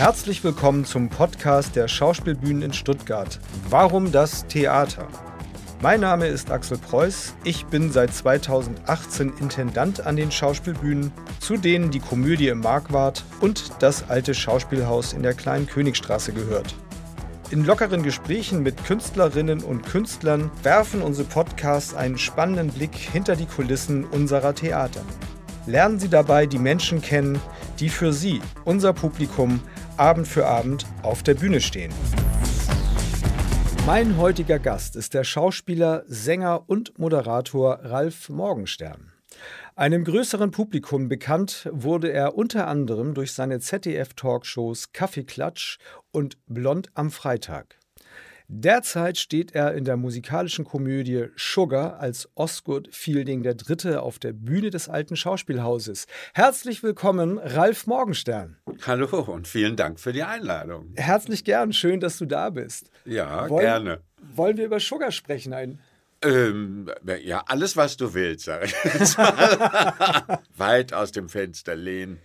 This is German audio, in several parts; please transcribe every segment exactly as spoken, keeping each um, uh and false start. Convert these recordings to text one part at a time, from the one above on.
Herzlich willkommen zum Podcast der Schauspielbühnen in Stuttgart. Warum das Theater? Mein Name ist Axel Preuß. Ich bin seit zweitausendachtzehn Intendant an den Schauspielbühnen, zu denen die Komödie im Markwart und das alte Schauspielhaus in der Kleinen Königstraße gehört. In lockeren Gesprächen mit Künstlerinnen und Künstlern werfen unsere Podcasts einen spannenden Blick hinter die Kulissen unserer Theater. Lernen Sie dabei die Menschen kennen, die für Sie, unser Publikum, Abend für Abend auf der Bühne stehen. Mein heutiger Gast ist der Schauspieler, Sänger und Moderator Ralf Morgenstern. Einem größeren Publikum bekannt wurde er unter anderem durch seine Z D F-Talkshows Kaffeeklatsch und Blond am Freitag. Derzeit steht er in der musikalischen Komödie Sugar als Osgood Fielding der Dritte auf der Bühne des alten Schauspielhauses. Herzlich willkommen, Ralf Morgenstern. Hallo und vielen Dank für die Einladung. Herzlich gern, schön, dass du da bist. Ja, wollen, gerne. Wollen wir über Sugar sprechen? Ein ähm, ja, alles, was du willst, sag ich jetzt mal. Weit aus dem Fenster lehnen.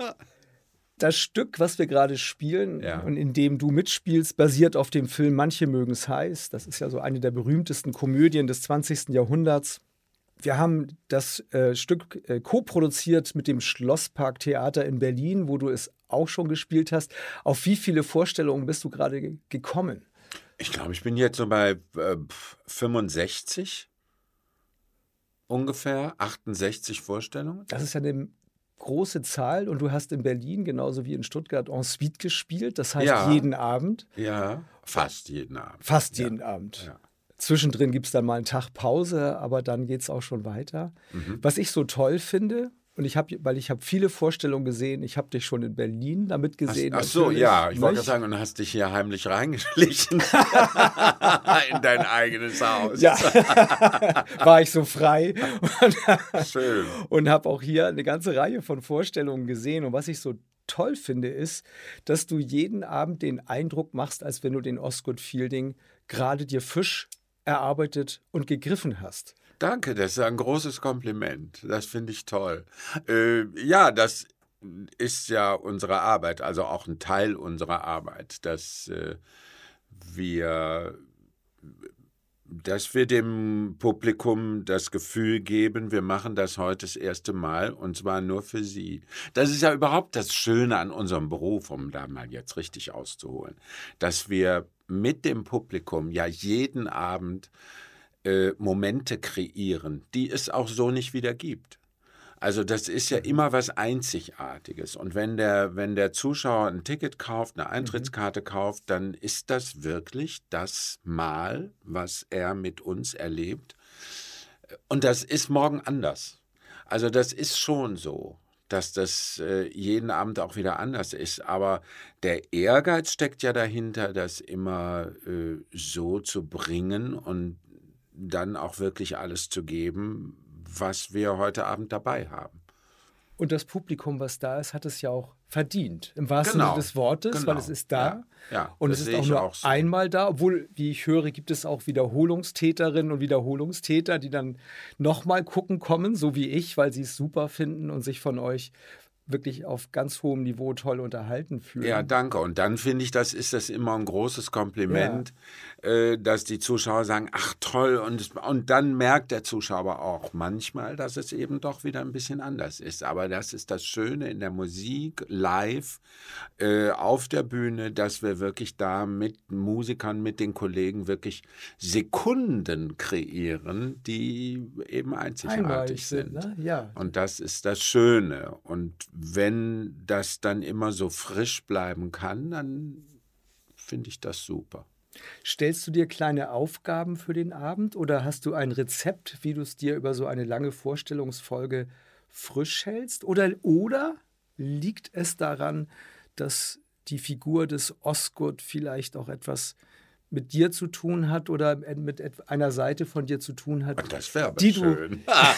Das Stück, was wir gerade spielen ja. und in dem du mitspielst, basiert auf dem Film Manche mögen's heiß. Das ist ja so eine der berühmtesten Komödien des zwanzigsten Jahrhunderts. Wir haben das äh, Stück äh, co-produziert mit dem Schlossparktheater in Berlin, wo du es auch schon gespielt hast. Auf wie viele Vorstellungen bist du gerade ge- gekommen? Ich glaube, ich bin jetzt so bei äh, fünfundsechzig ungefähr, achtundsechzig Vorstellungen. Das ist ja eine große Zahl und du hast in Berlin genauso wie in Stuttgart en suite gespielt, das heißt ja. jeden Abend. Ja, fast jeden Abend. Fast ja. jeden Abend. Ja. Zwischendrin gibt es dann mal einen Tag Pause, aber dann geht es auch schon weiter. Mhm. Was ich so toll finde, und ich habe, weil ich habe viele Vorstellungen gesehen, ich habe dich schon in Berlin damit gesehen. Ach, ach so, ja, ich wollte sagen, und hast dich hier heimlich reingeschlichen in dein eigenes Haus. Ja, war ich so frei. Und, schön. Und habe auch hier eine ganze Reihe von Vorstellungen gesehen. Und was ich so toll finde, ist, dass du jeden Abend den Eindruck machst, als wenn du den Osgood Fielding gerade dir frisch erarbeitet und gegriffen hast. Danke, das ist ein großes Kompliment. Das finde ich toll. Äh, ja, das ist ja unsere Arbeit, also auch ein Teil unserer Arbeit, dass äh, wir, dass wir dem Publikum das Gefühl geben, wir machen das heute das erste Mal und zwar nur für sie. Das ist ja überhaupt das Schöne an unserem Beruf, um da mal jetzt richtig auszuholen, dass wir mit dem Publikum ja jeden Abend Äh, Momente kreieren, die es auch so nicht wieder gibt. Also das ist ja immer was Einzigartiges. Und wenn der, wenn der Zuschauer ein Ticket kauft, eine Eintrittskarte mhm. kauft, dann ist das wirklich das Mal, was er mit uns erlebt. Und das ist morgen anders. Also das ist schon so, dass das äh, jeden Abend auch wieder anders ist. Aber der Ehrgeiz steckt ja dahinter, das immer äh, so zu bringen und dann auch wirklich alles zu geben, was wir heute Abend dabei haben. Und das Publikum, was da ist, hat es ja auch verdient, im wahrsten genau. Sinne des Wortes, genau. weil es ist da. Ja. Ja, und es ist auch nur auch so. einmal da, obwohl, wie ich höre, gibt es auch Wiederholungstäterinnen und Wiederholungstäter, die dann nochmal gucken kommen, so wie ich, weil sie es super finden und sich von euch wirklich auf ganz hohem Niveau toll unterhalten fühlen. Ja, danke. Und dann finde ich, das ist das immer ein großes Kompliment, ja. äh, dass die Zuschauer sagen, ach toll. Und, und dann merkt der Zuschauer auch manchmal, dass es eben doch wieder ein bisschen anders ist. Aber das ist das Schöne in der Musik, live, äh, auf der Bühne, dass wir wirklich da mit Musikern, mit den Kollegen wirklich Sekunden kreieren, die eben einzigartig Einmalig sind. sind, ne? Ja. Und das ist das Schöne. Und wenn das dann immer so frisch bleiben kann, dann finde ich das super. Stellst du dir kleine Aufgaben für den Abend oder hast du ein Rezept, wie du es dir über so eine lange Vorstellungsfolge frisch hältst? Oder, oder liegt es daran, dass die Figur des Osgood vielleicht auch etwas mit dir zu tun hat oder mit einer Seite von dir zu tun hat. Und das wäre aber die schön.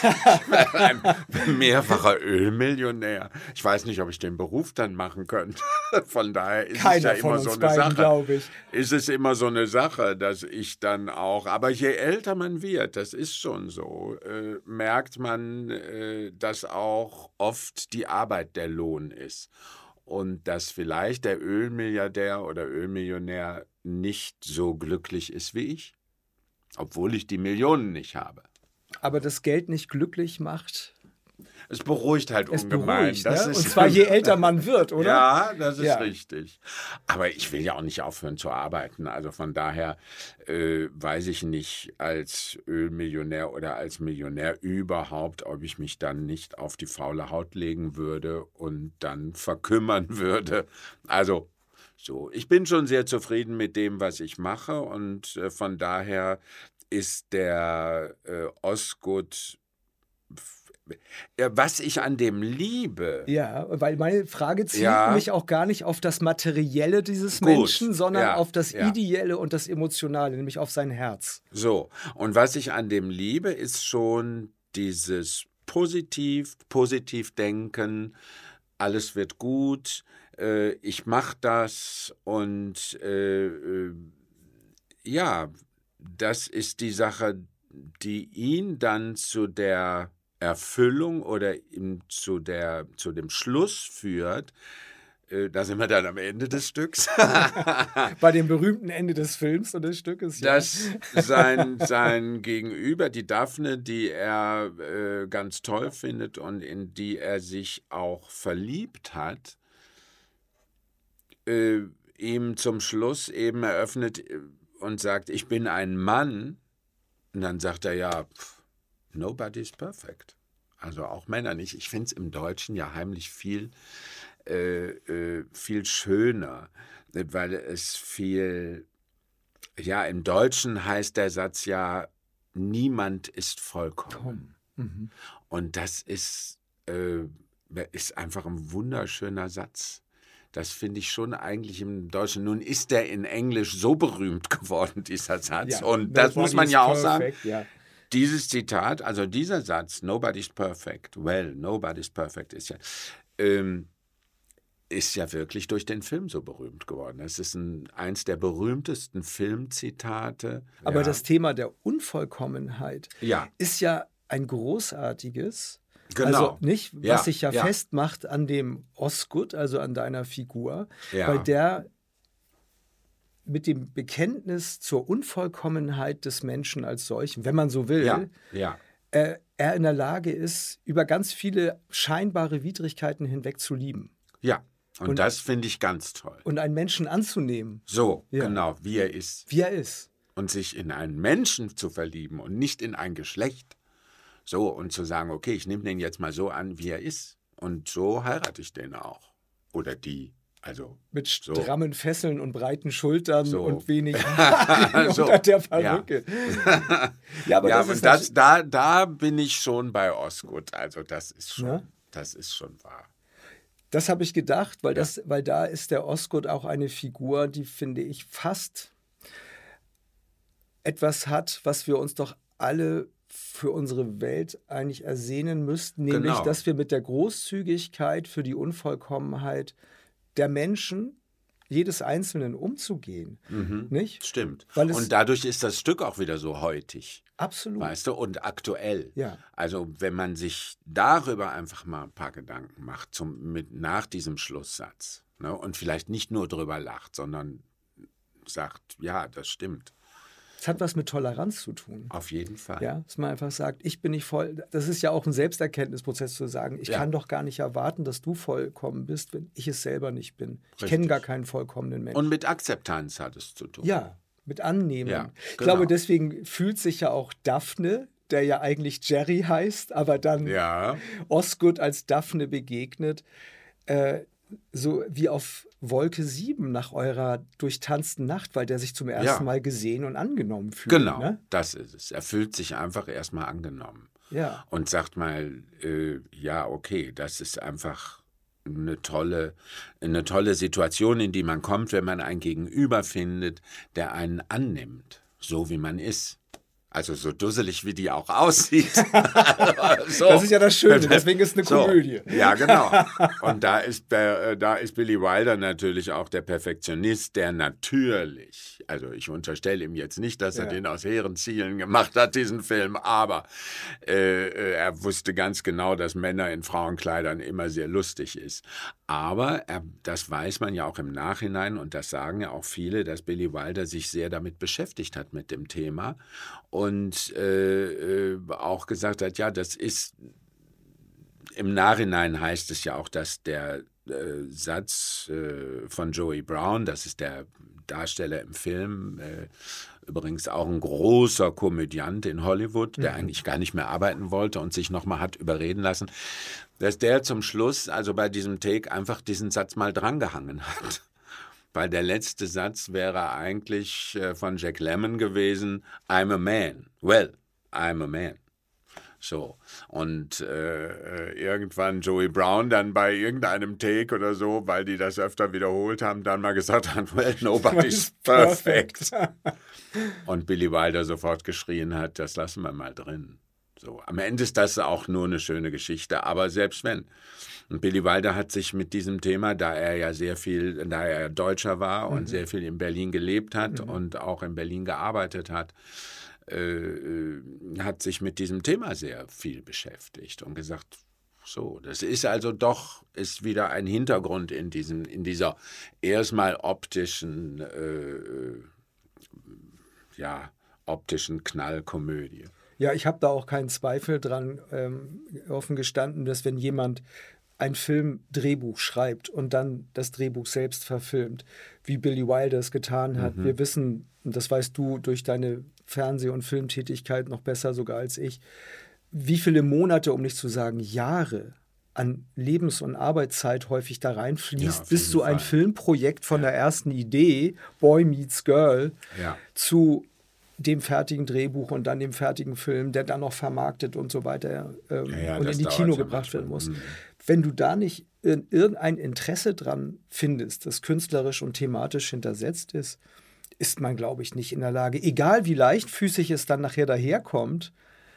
Ein mehrfacher Ölmillionär. Ich weiß nicht, ob ich den Beruf dann machen könnte. Von daher ist Keiner es ja immer so eine beiden, Sache. Glaube ich. Ist es immer so eine Sache, dass ich dann auch, aber je älter man wird, das ist schon so, äh, merkt man, äh, dass auch oft die Arbeit der Lohn ist. und dass vielleicht der Ölmilliardär oder Ölmillionär nicht so glücklich ist wie ich, obwohl ich die Millionen nicht habe. Aber das Geld nicht glücklich macht. Es beruhigt halt Es ungemein. beruhigt, Das ne? ist Und zwar je älter man wird, oder? Ja, das ist Ja. richtig. Aber ich will ja auch nicht aufhören zu arbeiten. Also von daher äh, weiß ich nicht als Ölmillionär oder als Millionär überhaupt, ob ich mich dann nicht auf die faule Haut legen würde und dann verkümmern würde. Also so, ich bin schon sehr zufrieden mit dem, was ich mache, und äh, von daher ist der äh, Osgood, ja, was ich an dem liebe. Ja, weil meine Frage zielt Ja. mich auch gar nicht auf das Materielle dieses Gut, Menschen, sondern ja, auf das ja. Ideelle und das Emotionale, nämlich auf sein Herz. So, und was ich an dem liebe, ist schon dieses positiv, positiv denken, alles wird gut, äh, ich mache das, und äh, äh, ja, das ist die Sache, die ihn dann zu der Erfüllung oder ihm zu, der, zu dem Schluss führt. Äh, da sind wir dann am Ende des Stücks. Bei dem berühmten Ende des Films und des Stückes. Ja. Dass sein, sein Gegenüber, die Daphne, die er äh, ganz toll findet und in die er sich auch verliebt hat, äh, ihm zum Schluss eben eröffnet und sagt, ich bin ein Mann. Und dann sagt er, ja, pff, nobody's perfect. Also auch Männer nicht. Ich finde es im Deutschen ja heimlich viel, äh, äh, viel schöner, weil es viel, ja, im Deutschen heißt der Satz ja, niemand ist vollkommen. Mhm. Und das ist, äh, ist einfach ein wunderschöner Satz. Das finde ich schon eigentlich im Deutschen. Nun ist der in Englisch so berühmt geworden, dieser Satz. Ja, und das muss man ja auch sagen. perfect, ja. Dieses Zitat, also dieser Satz, nobody's perfect, well, nobody's perfect, ist ja, ähm, ist ja wirklich durch den Film so berühmt geworden. Es ist ein, eins der berühmtesten Filmzitate. Aber ja. das Thema der Unvollkommenheit Ja. ist ja ein großartiges. Genau. Also nicht, was Ja, sich ja, ja. festmacht an dem Osgood, also an deiner Figur, Ja. weil der mit dem Bekenntnis zur Unvollkommenheit des Menschen als solchen, wenn man so will, Ja, ja, äh, er in der Lage ist, über ganz viele scheinbare Widrigkeiten hinweg zu lieben ja. Und, Und- das finde ich ganz toll. und einen Menschen anzunehmen, So, Ja. genau, wie er ist. wie er ist. Und sich in einen Menschen zu verlieben und nicht in ein Geschlecht. So, und zu sagen, okay, ich nehme den jetzt mal so an, wie er ist. Und so heirate ich den auch. Oder die. Also Mit so. strammen Fesseln und breiten Schultern So. und wenig Haaren So. unter der Perücke. Ja, aber ja, das und ist das, da, da bin ich schon bei Osgood. Also das ist schon, Ja? das ist schon wahr. Das habe ich gedacht, weil, Ja. das, weil da ist der Osgood auch eine Figur, die, finde ich, fast etwas hat, was wir uns doch alle für unsere Welt eigentlich ersehnen müssten, nämlich, Genau. dass wir mit der Großzügigkeit für die Unvollkommenheit der Menschen, jedes Einzelnen, umzugehen. Nicht? Stimmt. Weil es- und dadurch ist das Stück auch wieder so heutig. Absolut. Weißt du, und aktuell. Ja. Also wenn man sich darüber einfach mal ein paar Gedanken macht, zum, mit, nach diesem Schlusssatz, ne, und vielleicht nicht nur drüber lacht, sondern sagt, ja, das stimmt, Es hat was mit Toleranz zu tun. auf jeden Fall. Ja, dass man einfach sagt, ich bin nicht voll. Das ist ja auch ein Selbsterkenntnisprozess zu sagen, ich Ja. kann doch gar nicht erwarten, dass du vollkommen bist, wenn ich es selber nicht bin. Ich Richtig. kenne gar keinen vollkommenen Menschen. Und mit Akzeptanz hat es zu tun. Ja, mit Annehmen. Ja, Ich genau. glaube, deswegen fühlt sich ja auch Daphne, der ja eigentlich Jerry heißt, aber dann Ja, Osgood als Daphne begegnet, äh, so wie auf Wolke sieben nach eurer durchtanzten Nacht, weil der sich zum ersten Ja. Mal gesehen und angenommen fühlt. genau, Ne? das ist es. Er fühlt sich einfach erstmal angenommen Ja. und sagt mal, äh, ja, okay, das ist einfach eine tolle, eine tolle Situation, in die man kommt, wenn man ein Gegenüber findet, der einen annimmt, so wie man ist. Also so dusselig, wie die auch aussieht. so. Das ist ja das Schöne, deswegen ist es eine So. Komödie. Ja, genau. Und da ist, äh, da ist Billy Wilder natürlich auch der Perfektionist, der natürlich, also ich unterstelle ihm jetzt nicht, dass er Ja. den aus hehren Zielen gemacht hat, diesen Film, aber äh, äh, er wusste ganz genau, dass Männer in Frauenkleidern immer sehr lustig ist. Aber er, das weiß man ja auch im Nachhinein und das sagen ja auch viele, dass Billy Wilder sich sehr damit beschäftigt hat mit dem Thema und äh, äh, auch gesagt hat, ja, das ist, im Nachhinein heißt es ja auch, dass der äh, Satz äh, von Joey Brown, das ist der Darsteller im Film, äh, übrigens auch ein großer Komödiant in Hollywood, der mhm. eigentlich gar nicht mehr arbeiten wollte und sich nochmal hat überreden lassen, dass der zum Schluss, also bei diesem Take, einfach diesen Satz mal drangehangen hat. Weil der letzte Satz wäre eigentlich äh, von Jack Lemmon gewesen, I'm a man. Well, I'm a man. So, und äh, irgendwann Joey Brown dann bei irgendeinem Take oder so, weil die das öfter wiederholt haben, dann mal gesagt hat, well, nobody's perfect. Und Billy Wilder sofort geschrien hat, das lassen wir mal drin. So, am Ende ist das auch nur eine schöne Geschichte, aber selbst wenn. Und Billy Wilder hat sich mit diesem Thema, da er ja sehr viel, da er Deutscher war und mhm. sehr viel in Berlin gelebt hat mhm. und auch in Berlin gearbeitet hat, Äh, hat sich mit diesem Thema sehr viel beschäftigt und gesagt, so, das ist also doch, ist wieder ein Hintergrund in diesem, in dieser erstmal optischen, äh, ja, optischen Knallkomödie. Ja, ich habe da auch keinen Zweifel dran, ähm, offen gestanden, dass wenn jemand ein Film-Drehbuch schreibt und dann das Drehbuch selbst verfilmt, wie Billy Wilder es getan hat. Mhm. Wir wissen, und das weißt du durch deine Fernseh- und Filmtätigkeit noch besser sogar als ich, wie viele Monate, um nicht zu sagen Jahre, an Lebens- und Arbeitszeit häufig da reinfließt, ja, bis so ein Fall. Filmprojekt von ja. der ersten Idee, Boy Meets Girl, ja. zu dem fertigen Drehbuch und dann dem fertigen Film, der dann noch vermarktet und so weiter ähm, ja, ja, und in die Kino gebracht werden muss. Mhm. Wenn du da nicht in irgendein Interesse dran findest, das künstlerisch und thematisch hintersetzt ist, ist man, glaube ich, nicht in der Lage, egal wie leichtfüßig es dann nachher daherkommt.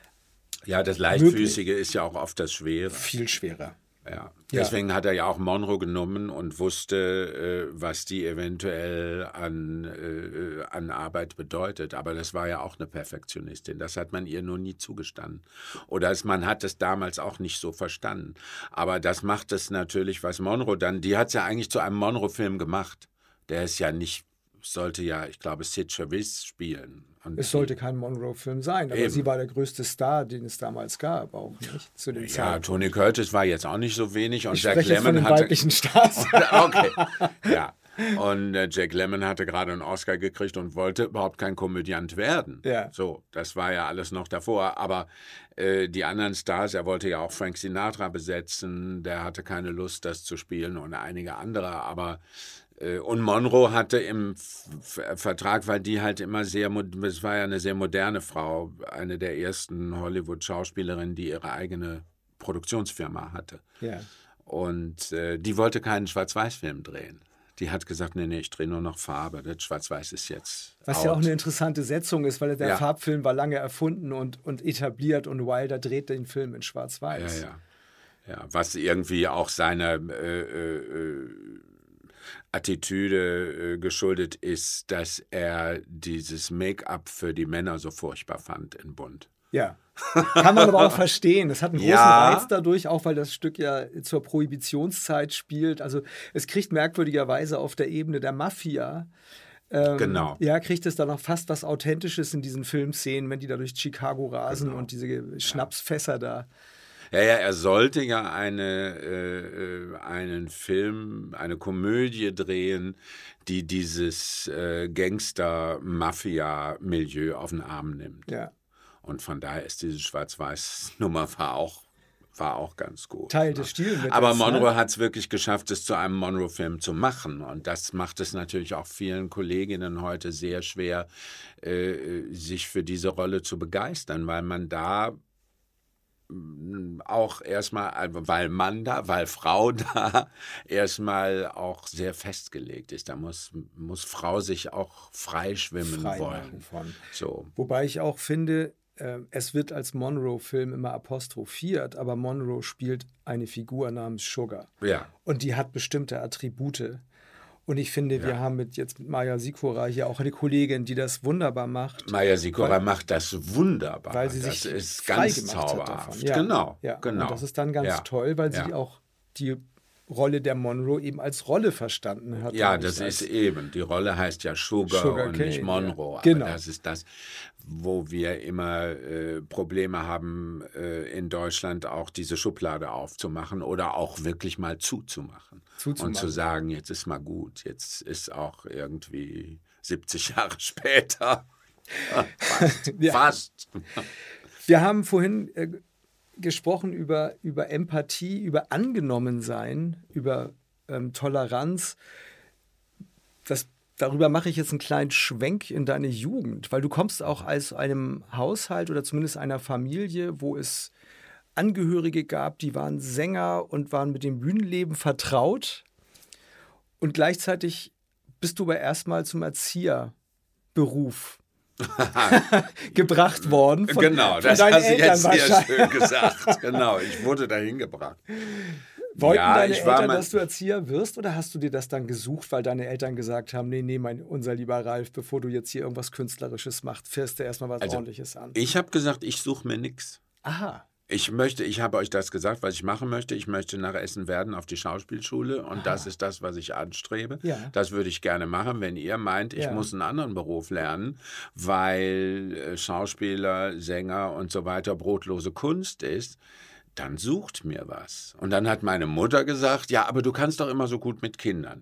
Ja, das Leichtfüßige möglich. Ist ja auch oft das Schwere. Viel schwerer. Ja. Deswegen ja. hat er ja auch Monroe genommen und wusste, äh, was die eventuell an, äh, an Arbeit bedeutet. Aber das war ja auch eine Perfektionistin. Das hat man ihr nur nie zugestanden. Oder es, man hat es damals auch nicht so verstanden. Aber das macht es natürlich, was Monroe dann, die hat es ja eigentlich zu einem Monroe-Film gemacht. Der ist ja nicht, sollte ja, ich glaube, Sid Charisse spielen. Und es sollte kein Monroe-Film sein, aber eben. Sie war der größte Star, den es damals gab, auch nicht zu dem Ja, Zeitpunkt. Tony Curtis war jetzt auch nicht so wenig und ich Jack spreche Lemmon von den hatte weiblichen Stars. Okay, ja. Und äh, Jack Lemmon hatte gerade einen Oscar gekriegt und wollte überhaupt kein Komödiant werden. Ja. So, das war ja alles noch davor. Aber äh, die anderen Stars, er wollte ja auch Frank Sinatra besetzen, der hatte keine Lust, das zu spielen und einige andere. Aber äh, und Monroe hatte im F- Vertrag, weil die halt immer sehr, es war ja eine sehr moderne Frau, eine der ersten Hollywood-Schauspielerinnen, die ihre eigene Produktionsfirma hatte. Ja. Und äh, die wollte keinen Schwarz-Weiß-Film drehen. Die hat gesagt, nee, nee, ich drehe nur noch Farbe. Das Schwarz-Weiß ist jetzt Was out. Ja auch eine interessante Setzung ist, weil der ja. Farbfilm war lange erfunden und, und etabliert und Wilder dreht den Film in Schwarz-Weiß. Ja, ja. ja, was irgendwie auch seiner äh, äh, Attitüde äh, geschuldet ist, dass er dieses Make-up für die Männer so furchtbar fand in Bunt. Ja, kann man aber auch verstehen. Es hat einen großen ja. Reiz dadurch, auch weil das Stück ja zur Prohibitionszeit spielt. Also es kriegt merkwürdigerweise auf der Ebene der Mafia, ähm, genau. ja, kriegt es dann noch fast was Authentisches in diesen Filmszenen, wenn die da durch Chicago rasen genau. und diese Schnapsfässer ja. da. Ja, ja, er sollte ja eine, äh, einen Film, eine Komödie drehen, die dieses äh, Gangster-Mafia-Milieu auf den Arm nimmt. Ja. Und von daher ist diese Schwarz-Weiß-Nummer war auch, war auch ganz gut. Teil des Stilmittels. Aber Monroe hat es wirklich geschafft, es zu einem Monroe-Film zu machen. Und das macht es natürlich auch vielen Kolleginnen heute sehr schwer, äh, sich für diese Rolle zu begeistern, weil man da auch erstmal, weil Mann da, weil Frau da erstmal auch sehr festgelegt ist. Da muss, muss Frau sich auch freischwimmen Frei wollen. Von. So. Wobei ich auch finde, äh, es wird als Monroe-Film immer apostrophiert, aber Monroe spielt eine Figur namens Sugar. Ja. Und die hat bestimmte Attribute. Und ich finde, ja. wir haben mit, jetzt mit Maja Sikora hier auch eine Kollegin, die das wunderbar macht. Maja Sikora weil, macht das wunderbar. Weil sie das sich ist frei ganz gemacht zauberhaft. hat davon. Ja. Genau, ja. genau. Und das ist dann ganz ja. toll, weil sie ja. auch die Rolle der Monroe eben als Rolle verstanden hat. Ja, das ist eben. Die Rolle heißt ja Sugar, Sugar und Cane, nicht Monroe. Ja. Genau. Aber das ist das, wo wir immer äh, Probleme haben, äh, in Deutschland auch diese Schublade aufzumachen oder auch wirklich mal zuzumachen. zuzumachen. Und zu sagen, jetzt ist mal gut, jetzt ist auch irgendwie siebzig Jahre später. Fast. Ja. Fast. Wir haben vorhin äh, gesprochen über, über Empathie, über Angenommensein, über ähm, Toleranz. Das, darüber mache ich jetzt einen kleinen Schwenk in deine Jugend, weil du kommst auch aus einem Haushalt oder zumindest einer Familie, wo es Angehörige gab, die waren Sänger und waren mit dem Bühnenleben vertraut. Und gleichzeitig bist du aber erstmal zum Erzieherberuf gebracht worden. Von, genau, von das deinen hast du Eltern jetzt sehr schön gesagt. Genau, ich wurde dahin gebracht. Wollten ja, deine ich war Eltern, mein... dass du Erzieher wirst, oder hast du dir das dann gesucht, weil deine Eltern gesagt haben, nee, nee, mein, unser lieber Ralf, bevor du jetzt hier irgendwas Künstlerisches machst, fährst du erstmal was also, Ordentliches an? Ich habe gesagt, ich suche mir nichts. Aha. Ich möchte, ich habe euch das gesagt, was ich machen möchte. Ich möchte nach Essen-Werden auf die Schauspielschule und Aha. das ist das, was ich anstrebe. Ja. Das würde ich gerne machen, wenn ihr meint, ich ja. muss einen anderen Beruf lernen, weil Schauspieler, Sänger und so weiter brotlose Kunst ist. Dann sucht mir was. Und dann hat meine Mutter gesagt, ja, aber du kannst doch immer so gut mit Kindern.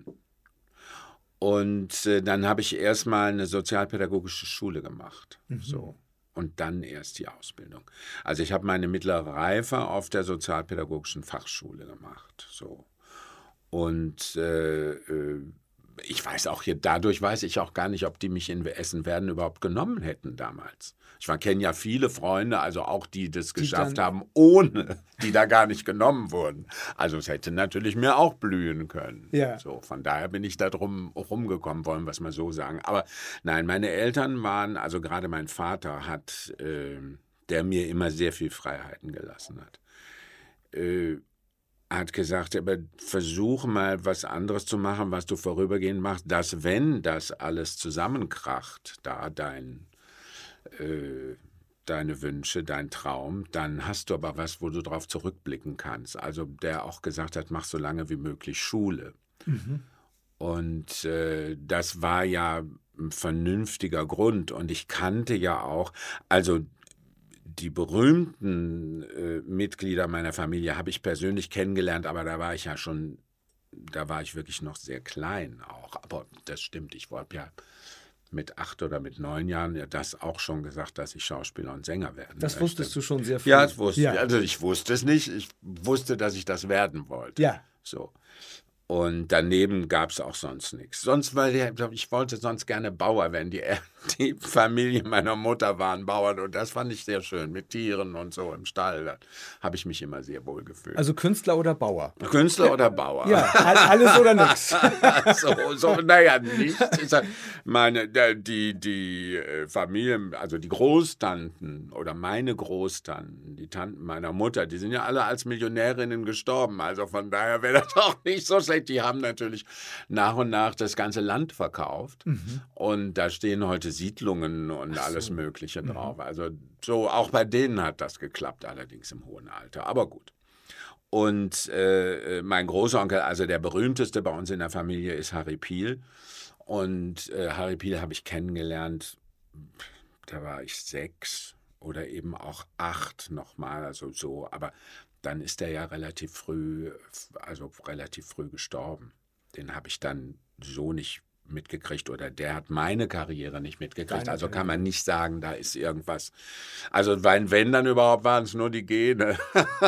Und äh, dann habe ich erstmal eine sozialpädagogische Schule gemacht. Mhm. So. Und dann erst die Ausbildung. Also ich habe meine mittlere Reife auf der sozialpädagogischen Fachschule gemacht. So. Und äh, äh, ich weiß auch hier, dadurch weiß ich auch gar nicht, ob die mich in Essen-Werden überhaupt genommen hätten damals. Ich kenne ja viele Freunde, also auch die das die geschafft haben, ohne, die da gar nicht genommen wurden. Also es hätte natürlich mir auch blühen können. Ja. So, von daher bin ich da drum rumgekommen, wollen wir es mal so sagen. Aber nein, meine Eltern waren, also gerade mein Vater hat, äh, der mir immer sehr viel Freiheiten gelassen hat, äh, hat gesagt, aber versuch mal was anderes zu machen, was du vorübergehend machst, dass wenn das alles zusammenkracht, da dein, äh, deine Wünsche, dein Traum, dann hast du aber was, wo du drauf zurückblicken kannst. Also der auch gesagt hat, mach so lange wie möglich Schule. Mhm. Und äh, das war ja ein vernünftiger Grund und ich kannte ja auch, also die berühmten äh, Mitglieder meiner Familie habe ich persönlich kennengelernt, aber da war ich ja schon, da war ich wirklich noch sehr klein auch. Aber das stimmt, ich wollte ja mit acht oder mit neun Jahren ja das auch schon gesagt, dass ich Schauspieler und Sänger werden Das möchte. Wusstest du schon sehr früh? Ja, das wusste ja. ich. Also ich wusste es nicht, ich wusste, dass ich das werden wollte. Ja. So. Und daneben gab es auch sonst nichts. Sonst, weil ich wollte sonst gerne Bauer werden. Die, die Familie meiner Mutter waren Bauern und das fand ich sehr schön, mit Tieren und so im Stall. Da habe ich mich immer sehr wohl gefühlt. Also Künstler oder Bauer? Künstler oder Bauer. Ja, alles oder nichts. so, so, naja, nichts. Meine, die, die Familie, also die Großtanten oder meine Großtanten, die Tanten meiner Mutter, die sind ja alle als Millionärinnen gestorben. Also von daher wäre das auch nicht so schlecht. Die haben natürlich nach und nach das ganze Land verkauft. Mhm. Und da stehen heute Siedlungen und Ach alles so. Mögliche drauf. Mhm. Also so auch bei denen hat das geklappt, allerdings im hohen Alter. Aber gut. Und äh, mein Großonkel, also der berühmteste bei uns in der Familie, ist Harry Piel. Und äh, Harry Piel habe ich kennengelernt, da war ich sechs oder eben auch acht nochmal, also so. Aber dann ist er ja relativ früh, also relativ früh gestorben. Den habe ich dann so nicht mitgekriegt oder der hat meine Karriere nicht mitgekriegt. Deine also kann man nicht sagen, da ist irgendwas. Also weil, wenn dann überhaupt, waren es nur die Gene.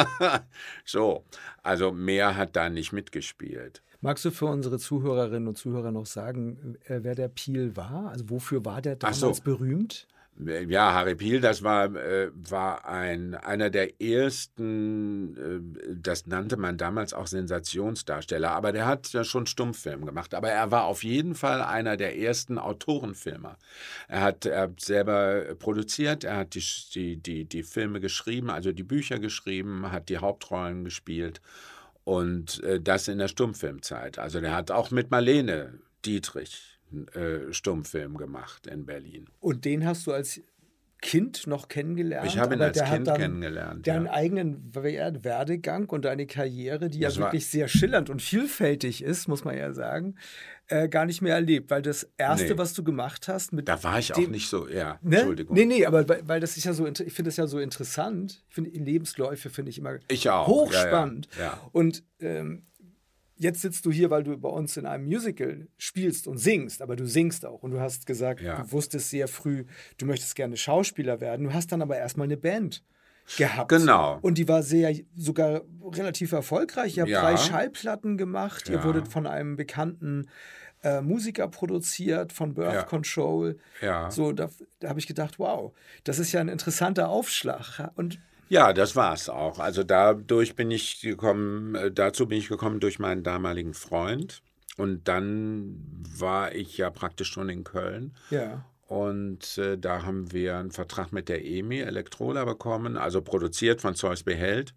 So, also mehr hat da nicht mitgespielt. Magst du für unsere Zuhörerinnen und Zuhörer noch sagen, wer der Piel war? Also wofür war der damals so. berühmt? Ja, Harry Piel, das war, äh, war ein, einer der ersten, äh, das nannte man damals auch Sensationsdarsteller, aber der hat ja schon Stummfilm gemacht. Aber er war auf jeden Fall einer der ersten Autorenfilmer. Er hat, er hat selber produziert, er hat die, die, die, die Filme geschrieben, also die Bücher geschrieben, hat die Hauptrollen gespielt und äh, das in der Stummfilmzeit. Also der hat auch mit Marlene Dietrich Stummfilm gemacht in Berlin. Und den hast du als Kind noch kennengelernt. Ich habe ihn aber als der Kind hat dann kennengelernt. Deinen ja. eigenen Werdegang und deine Karriere, die Das ja war- wirklich sehr schillernd und vielfältig ist, muss man ja sagen, äh, gar nicht mehr erlebt. Weil das Erste, Nee. was du gemacht hast mit Da war ich auch dem- nicht so, ja, Ne? Entschuldigung. Nee, nee, aber weil, weil das ist ja so, inter- ich finde das ja so interessant. Ich finde Lebensläufe finde ich immer Ich auch. hochspannend. Ja, ja, ja. Und ähm, jetzt sitzt du hier, weil du bei uns in einem Musical spielst und singst, aber du singst auch. Und du hast gesagt, Ja. du wusstest sehr früh, du möchtest gerne Schauspieler werden. Du hast dann aber erstmal eine Band gehabt. Genau. Und die war sehr, sogar relativ erfolgreich. Ihr habt Ja. drei Schallplatten gemacht. Ihr Ja. wurdet von einem bekannten äh, Musiker produziert, von Birth Ja. Control. Ja. So, da, da habe ich gedacht, wow, das ist ja ein interessanter Aufschlag. Und Ja, das war's auch. Also dadurch bin ich gekommen, äh, dazu bin ich gekommen durch meinen damaligen Freund. Und dann war ich ja praktisch schon in Köln. ja, Und äh, da haben wir einen Vertrag mit der E M I Elektrola bekommen, also produziert von Zeus Behält.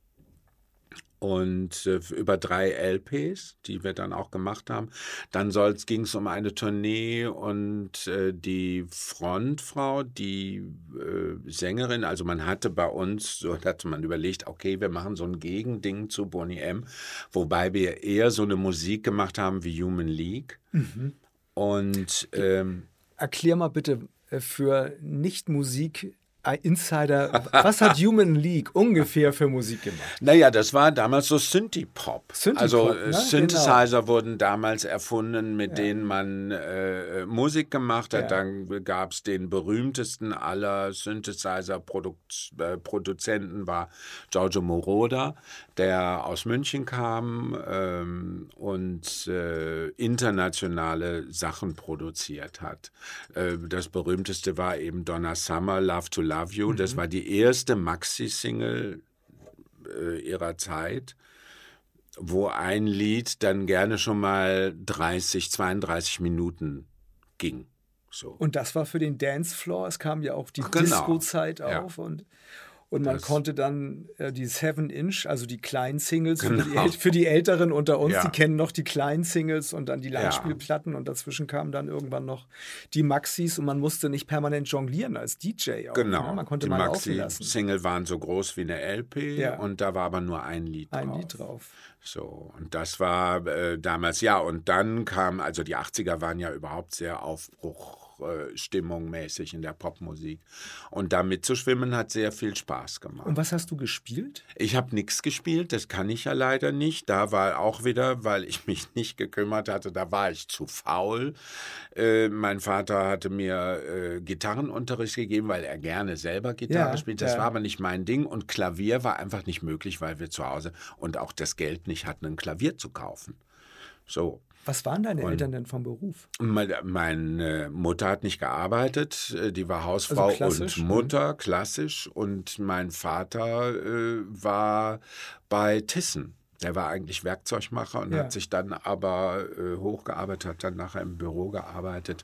Und äh, über drei L Ps, die wir dann auch gemacht haben. Dann ging es um eine Tournee und äh, die Frontfrau, die äh, Sängerin, also man hatte bei uns, so hatte man überlegt, okay, wir machen so ein Gegending zu Boney M., wobei wir eher so eine Musik gemacht haben wie Human League. Mhm. Und ähm, erklär mal bitte äh, für Nicht-Musik- Insider, was hat Human League ungefähr für Musik gemacht? Naja, das war damals so Synthie-Pop. Synthie-Pop, also ne? äh, Synthesizer wurden damals erfunden, mit denen man äh, Musik gemacht hat. Ja. Dann gab es den berühmtesten aller Synthesizer-Produzenten, war Giorgio Moroder, der aus München kam ähm, und äh, internationale Sachen produziert hat. Äh, das berühmteste war eben Donna Summer, Love to Love You. Das war die erste Maxi-Single äh, ihrer Zeit, wo ein Lied dann gerne schon mal dreißig, zweiunddreißig Minuten ging. So. Und das war für den Dancefloor. Es kam ja auch die Genau. Disco-Zeit Ja. auf und Und man Das- konnte dann äh, die Seven Inch, also die kleinen Singles, für, die, Genau. äl- für die Älteren unter uns, Ja. die kennen noch die kleinen Singles und dann die Ja. Langspielplatten und dazwischen kamen dann irgendwann noch die Maxis und man musste nicht permanent jonglieren als D J. Auch, Genau. Ne? Man konnte die mal laufen lassen. Maxi-Single waren so groß wie eine L P Ja. und da war aber nur ein Lied Ein drauf. Lied drauf. So, und das war äh, damals, ja, und dann kam, also die achtziger waren ja überhaupt sehr Aufbruch. äh, Stimmungmäßig in der Popmusik. Und da mitzuschwimmen hat sehr viel Spaß gemacht. Und was hast du gespielt? Ich habe nichts gespielt, das kann ich ja leider nicht. Da war auch wieder, weil ich mich nicht gekümmert hatte, da war ich zu faul. Äh, mein Vater hatte mir äh, Gitarrenunterricht gegeben, weil er gerne selber Gitarre Ja, spielt. Das ja. war aber nicht mein Ding. Und Klavier war einfach nicht möglich, weil wir zu Hause und auch das Geld nicht hatten, ein Klavier zu kaufen. So. Was waren deine Und- Eltern denn vom Beruf? Meine, meine Mutter hat nicht gearbeitet, äh, die war Hausfrau Also klassisch, und Mutter, klassisch. Und mein Vater äh, war bei Thyssen. Der war eigentlich Werkzeugmacher und Ja. hat sich dann aber äh, hochgearbeitet, hat dann nachher im Büro gearbeitet.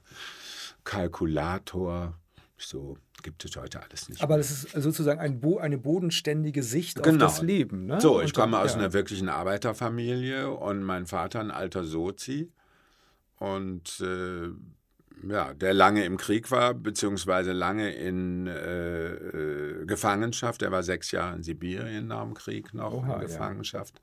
Kalkulator, so gibt es heute alles nicht. Aber das ist sozusagen ein Bo eine bodenständige Sicht Genau. auf das Leben. Ne? So, ich Und komme dann- aus ja. einer wirklichen Arbeiterfamilie und mein Vater ein alter Sozi. Und äh, ja, der lange im Krieg war, beziehungsweise lange in äh, äh, Gefangenschaft. Er war sechs Jahre in Sibirien nach dem Krieg noch Oha, in ja. Gefangenschaft.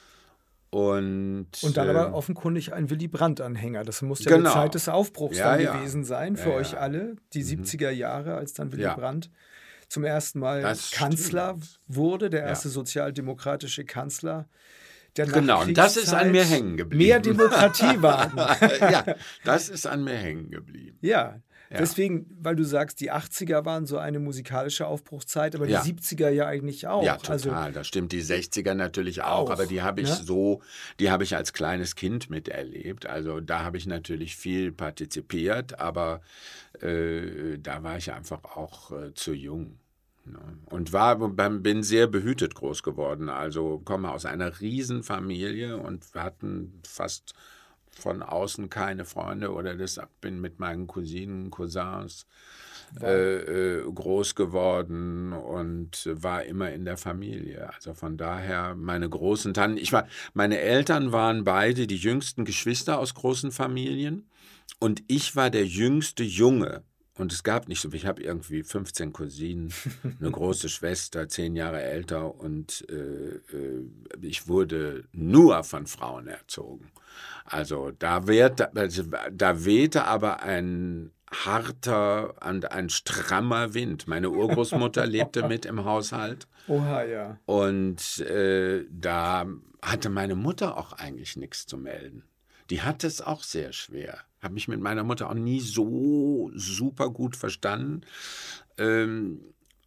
Und, Und dann äh, aber offenkundig ein Willy Brandt-Anhänger. Das muss ja Genau. die Zeit des Aufbruchs Ja, dann ja. gewesen sein für Ja, euch ja. alle. Die siebziger Jahre, als dann Willy Ja. Brandt zum ersten Mal Das Kanzler stimmt. wurde, der Ja. erste sozialdemokratische Kanzler der Genau, und das ist an mir Nachkriegszeit hängen geblieben. Mehr Demokratie wagen. ja, das ist an mir hängen geblieben. Ja, Ja. deswegen, weil du sagst, die achtziger waren so eine musikalische Aufbruchszeit, aber Ja. die siebziger ja eigentlich auch. Ja, total, Also, das stimmt. Die sechziger natürlich auch, Auch, aber die habe ich ne? so, die habe ich als kleines Kind miterlebt. Also da habe ich natürlich viel partizipiert, aber äh, da war ich einfach auch äh, zu jung. Ne? Und war, bin sehr behütet groß geworden. Also komme aus einer Riesenfamilie und wir hatten fast von außen keine Freunde oder das bin mit meinen Cousinen, Cousins äh, äh, groß geworden und war immer in der Familie. Also von daher meine großen Tanten. Ich war, meine Eltern waren beide die jüngsten Geschwister aus großen Familien und ich war der jüngste Junge Und es gab nicht so, ich habe irgendwie fünfzehn Cousinen, eine große Schwester, zehn Jahre älter und äh, äh, ich wurde nur von Frauen erzogen. Also da, wehte, also da wehte aber ein harter und ein strammer Wind. Meine Urgroßmutter lebte mit im Haushalt. Oha, ja. Und äh, da hatte meine Mutter auch eigentlich nichts zu melden. Die hatte es auch sehr schwer. Habe mich mit meiner Mutter auch nie so super gut verstanden, ähm,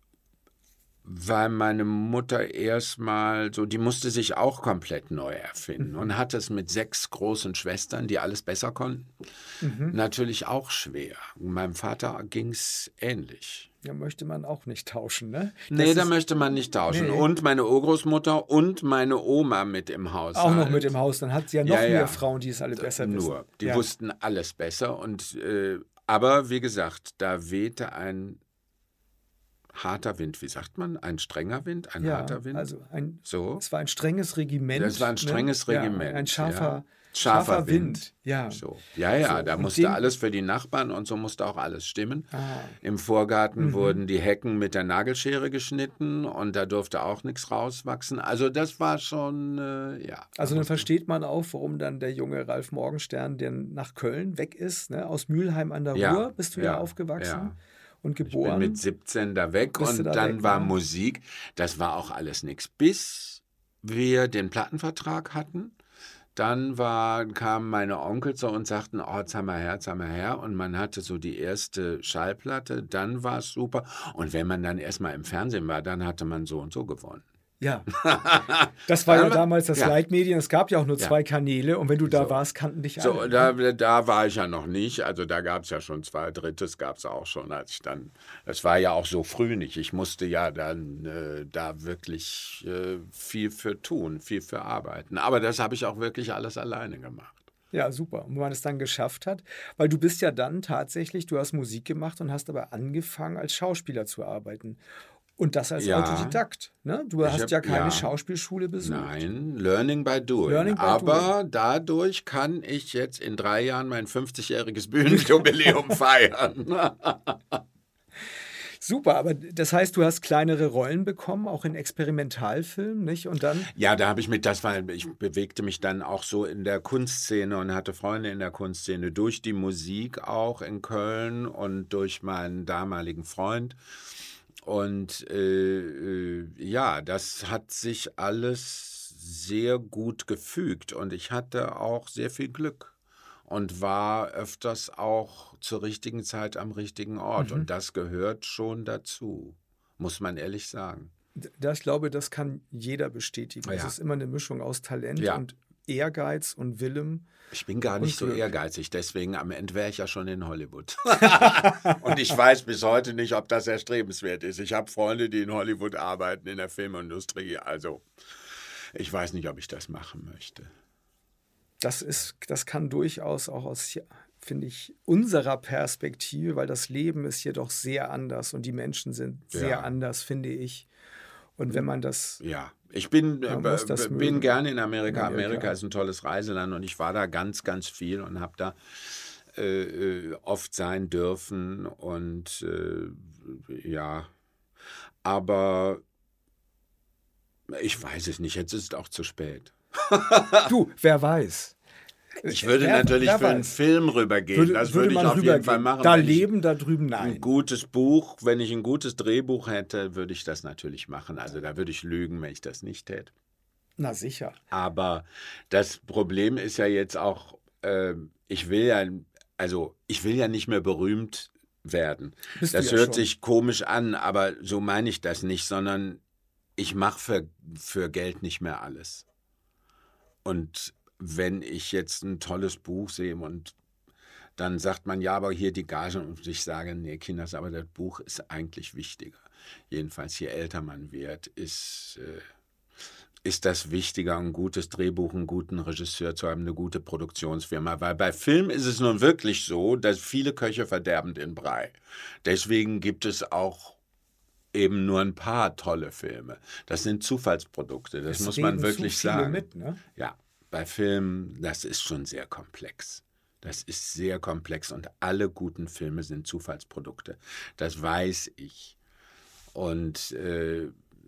weil meine Mutter erstmal so, die musste sich auch komplett neu erfinden mhm. und hatte es mit sechs großen Schwestern, die alles besser konnten, mhm. natürlich auch schwer. Meinem Vater ging es ähnlich. Ja, möchte man auch nicht tauschen, ne? Das nee, da möchte man nicht tauschen. Nee. Und meine Urgroßmutter und meine Oma mit im Haus. Auch noch mit im Haus. Dann hat sie ja noch ja, mehr ja. Frauen, die es alle besser Nur. wissen. Nur. Die ja. wussten alles besser. Und, äh, aber wie gesagt, da wehte ein harter Wind. Wie sagt man? Ein strenger Wind? Ein ja, harter Wind? Also ein, so. Es war ein strenges Regiment. Das war ein strenges ne? Regiment. Ja, ein scharfer... Ja. Scharfer, scharfer Wind. Wind. Ja, so. ja, ja so. da musste den... alles für die Nachbarn und so musste auch alles stimmen. Ah. Im Vorgarten mhm. wurden die Hecken mit der Nagelschere geschnitten und da durfte auch nichts rauswachsen. Also das war schon, äh, ja. Also dann versteht man auch, warum dann der junge Ralf Morgenstern, der nach Köln weg ist, ne? Aus Mülheim an der ja. Ruhr bist du ja, ja aufgewachsen. Ja. Und geboren. Ich bin mit siebzehn da weg Bist und da dann weg, war ja? Musik. Das war auch alles nichts. Bis wir den Plattenvertrag hatten. Dann war, kamen meine Onkel so und sagten, oh, jetzt haben wir her, jetzt haben wir her. Und man hatte so die erste Schallplatte, dann war es super. Und wenn man dann erstmal im Fernsehen war, dann hatte man so und so gewonnen. Ja, das war ja damals das ja. Leitmedien. Es gab ja auch nur ja. zwei Kanäle und wenn du da so. warst, kannten dich alle. So, da, da war ich ja noch nicht. Also da gab es ja schon zwei, drittes gab es auch schon, als ich dann, das war ja auch so früh nicht. Ich musste ja dann äh, da wirklich äh, viel für tun, viel für arbeiten. Aber das habe ich auch wirklich alles alleine gemacht. Ja, super. Und wenn man es dann geschafft hat, weil du bist ja dann tatsächlich, du hast Musik gemacht und hast aber angefangen, als Schauspieler zu arbeiten. Und das als ja. Autodidakt. Ne? Du hast hab, ja keine ja. Schauspielschule besucht. Nein, Learning by Doing. Learning by Aber doing. dadurch kann ich jetzt in drei Jahren mein fünfzigjähriges Bühnenjubiläum feiern. Super, aber das heißt, du hast kleinere Rollen bekommen, auch in Experimentalfilmen, nicht? Und dann? Ja, da habe ich mich, das war, ich bewegte mich dann auch so in der Kunstszene und hatte Freunde in der Kunstszene durch die Musik auch in Köln und durch meinen damaligen Freund. Und äh, ja, das hat sich alles sehr gut gefügt und ich hatte auch sehr viel Glück und war öfters auch zur richtigen Zeit am richtigen Ort. Mhm. Und das gehört schon dazu, muss man ehrlich sagen. Das, ich glaube, das kann jeder bestätigen. Ja. Es ist immer eine Mischung aus Talent ja. und Ehrgeiz und Willem. Ich bin gar nicht so Glück. ehrgeizig, deswegen am Ende wäre ich ja schon in Hollywood. Und ich weiß bis heute nicht, ob das erstrebenswert ist. Ich habe Freunde, die in Hollywood arbeiten, in der Filmindustrie. Also ich weiß nicht, ob ich das machen möchte. Das ist, das kann durchaus auch aus, finde ich, unserer Perspektive, weil das Leben ist hier doch sehr anders und die Menschen sind sehr ja. anders, finde ich. Und wenn man das... Ja, ich bin, äh, das bin mögen. gerne in Amerika. In Amerika. Amerika ist ein tolles Reiseland und ich war da ganz, ganz viel und habe da äh, oft sein dürfen. Und äh, ja, aber ich weiß es nicht. Jetzt ist es auch zu spät. Du, wer weiß. Ich würde wer, natürlich wer für einen Film rübergehen. Würde, das würde würde ich man auf jeden Fall machen. Da leben, da drüben nein. Ein gutes Buch, wenn ich ein gutes Drehbuch hätte, würde ich das natürlich machen. Also da würde ich lügen, wenn ich das nicht hätte. Na sicher. Aber das Problem ist ja jetzt auch, äh, ich will ja, also ich will ja nicht mehr berühmt werden. Bist das du ja hört schon. sich komisch an, aber so meine ich das nicht, sondern ich mache für, für Geld nicht mehr alles. Und wenn ich jetzt ein tolles Buch sehe und dann sagt man, ja, aber hier die Gage und ich sage, nee, Kinders, aber das Buch ist eigentlich wichtiger. Jedenfalls, je älter man wird, ist, äh, ist das wichtiger, ein gutes Drehbuch, einen guten Regisseur zu haben, eine gute Produktionsfirma. Weil bei Film ist es nun wirklich so, dass viele Köche verderben den Brei. Deswegen gibt es auch eben nur ein paar tolle Filme. Das sind Zufallsprodukte, das Es muss man reden wirklich zu viele sagen. Mit, ne? Ja, bei Filmen, das ist schon sehr komplex. Das ist sehr komplex und alle guten Filme sind Zufallsprodukte. Das weiß ich. Und äh,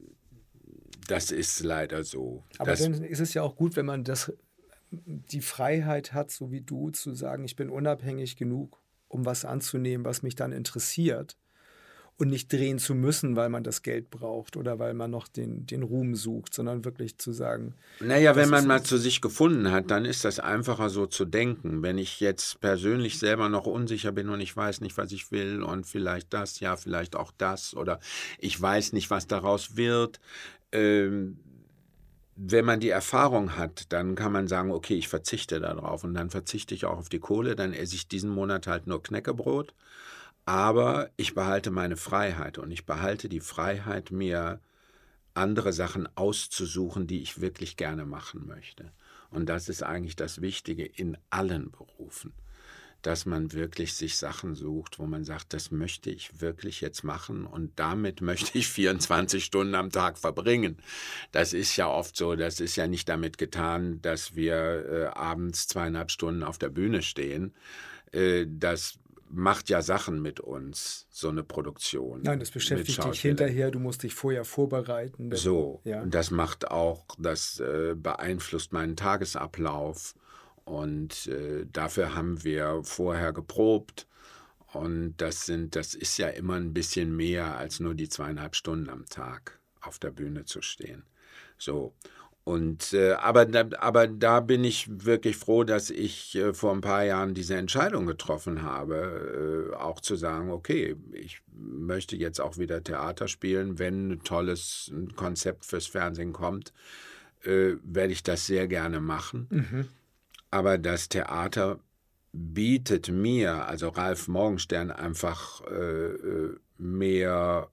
das ist leider so. Aber das, dann ist es ja auch gut, wenn man das, die Freiheit hat, so wie du, zu sagen, ich bin unabhängig genug, um was anzunehmen, was mich dann interessiert. Und nicht drehen zu müssen, weil man das Geld braucht oder weil man noch den, den Ruhm sucht, sondern wirklich zu sagen... Naja, wenn man mal zu sich gefunden hat, dann ist das einfacher so zu denken. Wenn ich jetzt persönlich selber noch unsicher bin und ich weiß nicht, was ich will und vielleicht das, ja, vielleicht auch das oder ich weiß nicht, was daraus wird. Ähm, wenn man die Erfahrung hat, dann kann man sagen, okay, ich verzichte darauf und dann verzichte ich auch auf die Kohle, dann esse ich diesen Monat halt nur Knäckebrot. Aber ich behalte meine Freiheit und ich behalte die Freiheit, mir andere Sachen auszusuchen, die ich wirklich gerne machen möchte. Und das ist eigentlich das Wichtige in allen Berufen, dass man wirklich sich Sachen sucht, wo man sagt, das möchte ich wirklich jetzt machen und damit möchte ich vierundzwanzig Stunden am Tag verbringen. Das ist ja oft so, das ist ja nicht damit getan, dass wir äh, abends zweieinhalb Stunden auf der Bühne stehen. Äh, das macht ja Sachen mit uns, so eine Produktion. Nein, das beschäftigt dich hinterher, du musst dich vorher vorbereiten. So, ja. Und das macht auch, das äh, beeinflusst meinen Tagesablauf und äh, dafür haben wir vorher geprobt und das sind, das ist ja immer ein bisschen mehr als nur die zweieinhalb Stunden am Tag auf der Bühne zu stehen. So. Und, äh, aber, da, aber da bin ich wirklich froh, dass ich äh, vor ein paar Jahren diese Entscheidung getroffen habe, äh, auch zu sagen, okay, ich möchte jetzt auch wieder Theater spielen. Wenn ein tolles Konzept fürs Fernsehen kommt, äh, werde ich das sehr gerne machen. Mhm. Aber das Theater bietet mir, also Ralf Morgenstern, einfach äh, mehr,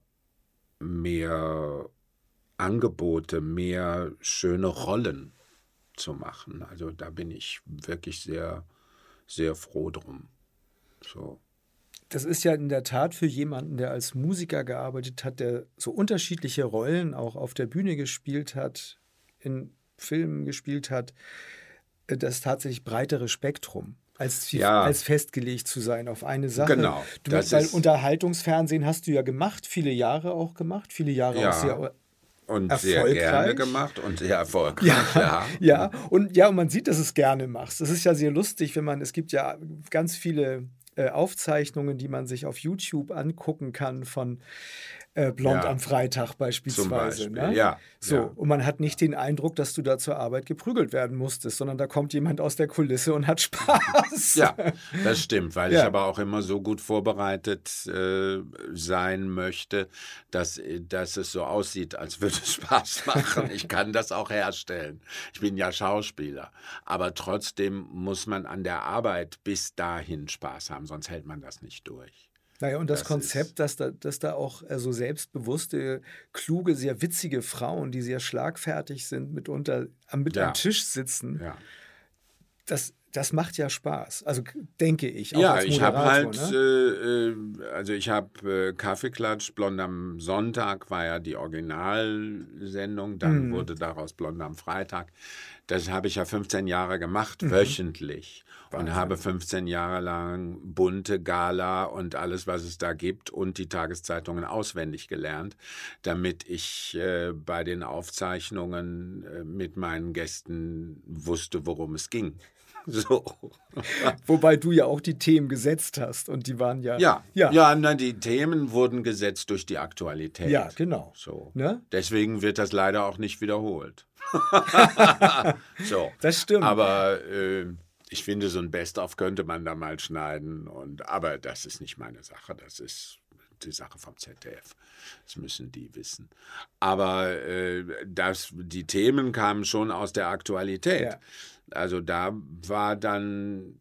mehr Angebote, mehr schöne Rollen zu machen. Also da bin ich wirklich sehr, sehr froh drum. So. Das ist ja in der Tat für jemanden, der als Musiker gearbeitet hat, der so unterschiedliche Rollen auch auf der Bühne gespielt hat, in Filmen gespielt hat, das tatsächlich breitere Spektrum. Als, ja. als festgelegt zu sein auf eine Sache. Genau. Du, weil Unterhaltungsfernsehen hast du ja gemacht, viele Jahre auch gemacht, viele Jahre ja. auch sehr und erfolgreich. Sehr gerne gemacht und sehr erfolgreich. Ja, ja. ja. Und, ja, und man sieht, dass es gerne machst. Das ist ja sehr lustig, wenn man, es gibt ja ganz viele äh, Aufzeichnungen, die man sich auf YouTube angucken kann von äh, Blond ja. am Freitag beispielsweise. Zum Beispiel. Ne? Ja. So, ja. Und man hat nicht den Eindruck, dass du da zur Arbeit geprügelt werden musstest, sondern da kommt jemand aus der Kulisse und hat Spaß. Ja, das stimmt, weil ja. ich aber auch immer so gut vorbereitet äh, sein möchte, dass, dass es so aussieht, als würde es Spaß machen. Ich kann das auch herstellen. Ich bin ja Schauspieler. Aber trotzdem muss man an der Arbeit bis dahin Spaß haben, sonst hält man das nicht durch. Naja, und das, das Konzept, dass da, dass da auch so also selbstbewusste, kluge, sehr witzige Frauen, die sehr schlagfertig sind, mitunter mit ja. am Tisch sitzen, ja. das, das macht ja Spaß. Also denke ich. Auch ja, als ich habe halt, ne? äh, also ich habe äh, Kaffeeklatsch, Blond am Sonntag war ja die Originalsendung, dann mhm. wurde daraus Blond am Freitag. Das habe ich ja fünfzehn Jahre gemacht, mhm. wöchentlich. Wahnsinn. Und habe fünfzehn Jahre lang Bunte, Gala und alles, was es da gibt und die Tageszeitungen auswendig gelernt, damit ich äh, bei den Aufzeichnungen äh, mit meinen Gästen wusste, worum es ging. So. Wobei du ja auch die Themen gesetzt hast und die waren ja... Ja, ja. ja na, die Themen wurden gesetzt durch die Aktualität. Ja, genau. So. Ne? Deswegen wird das leider auch nicht wiederholt. So. Das stimmt. Aber äh, ich finde, so ein Best-of könnte man da mal schneiden. Und, aber das ist nicht meine Sache. Das ist die Sache vom Z D F. Das müssen die wissen. Aber äh, das, die Themen kamen schon aus der Aktualität. Ja. Also da war dann,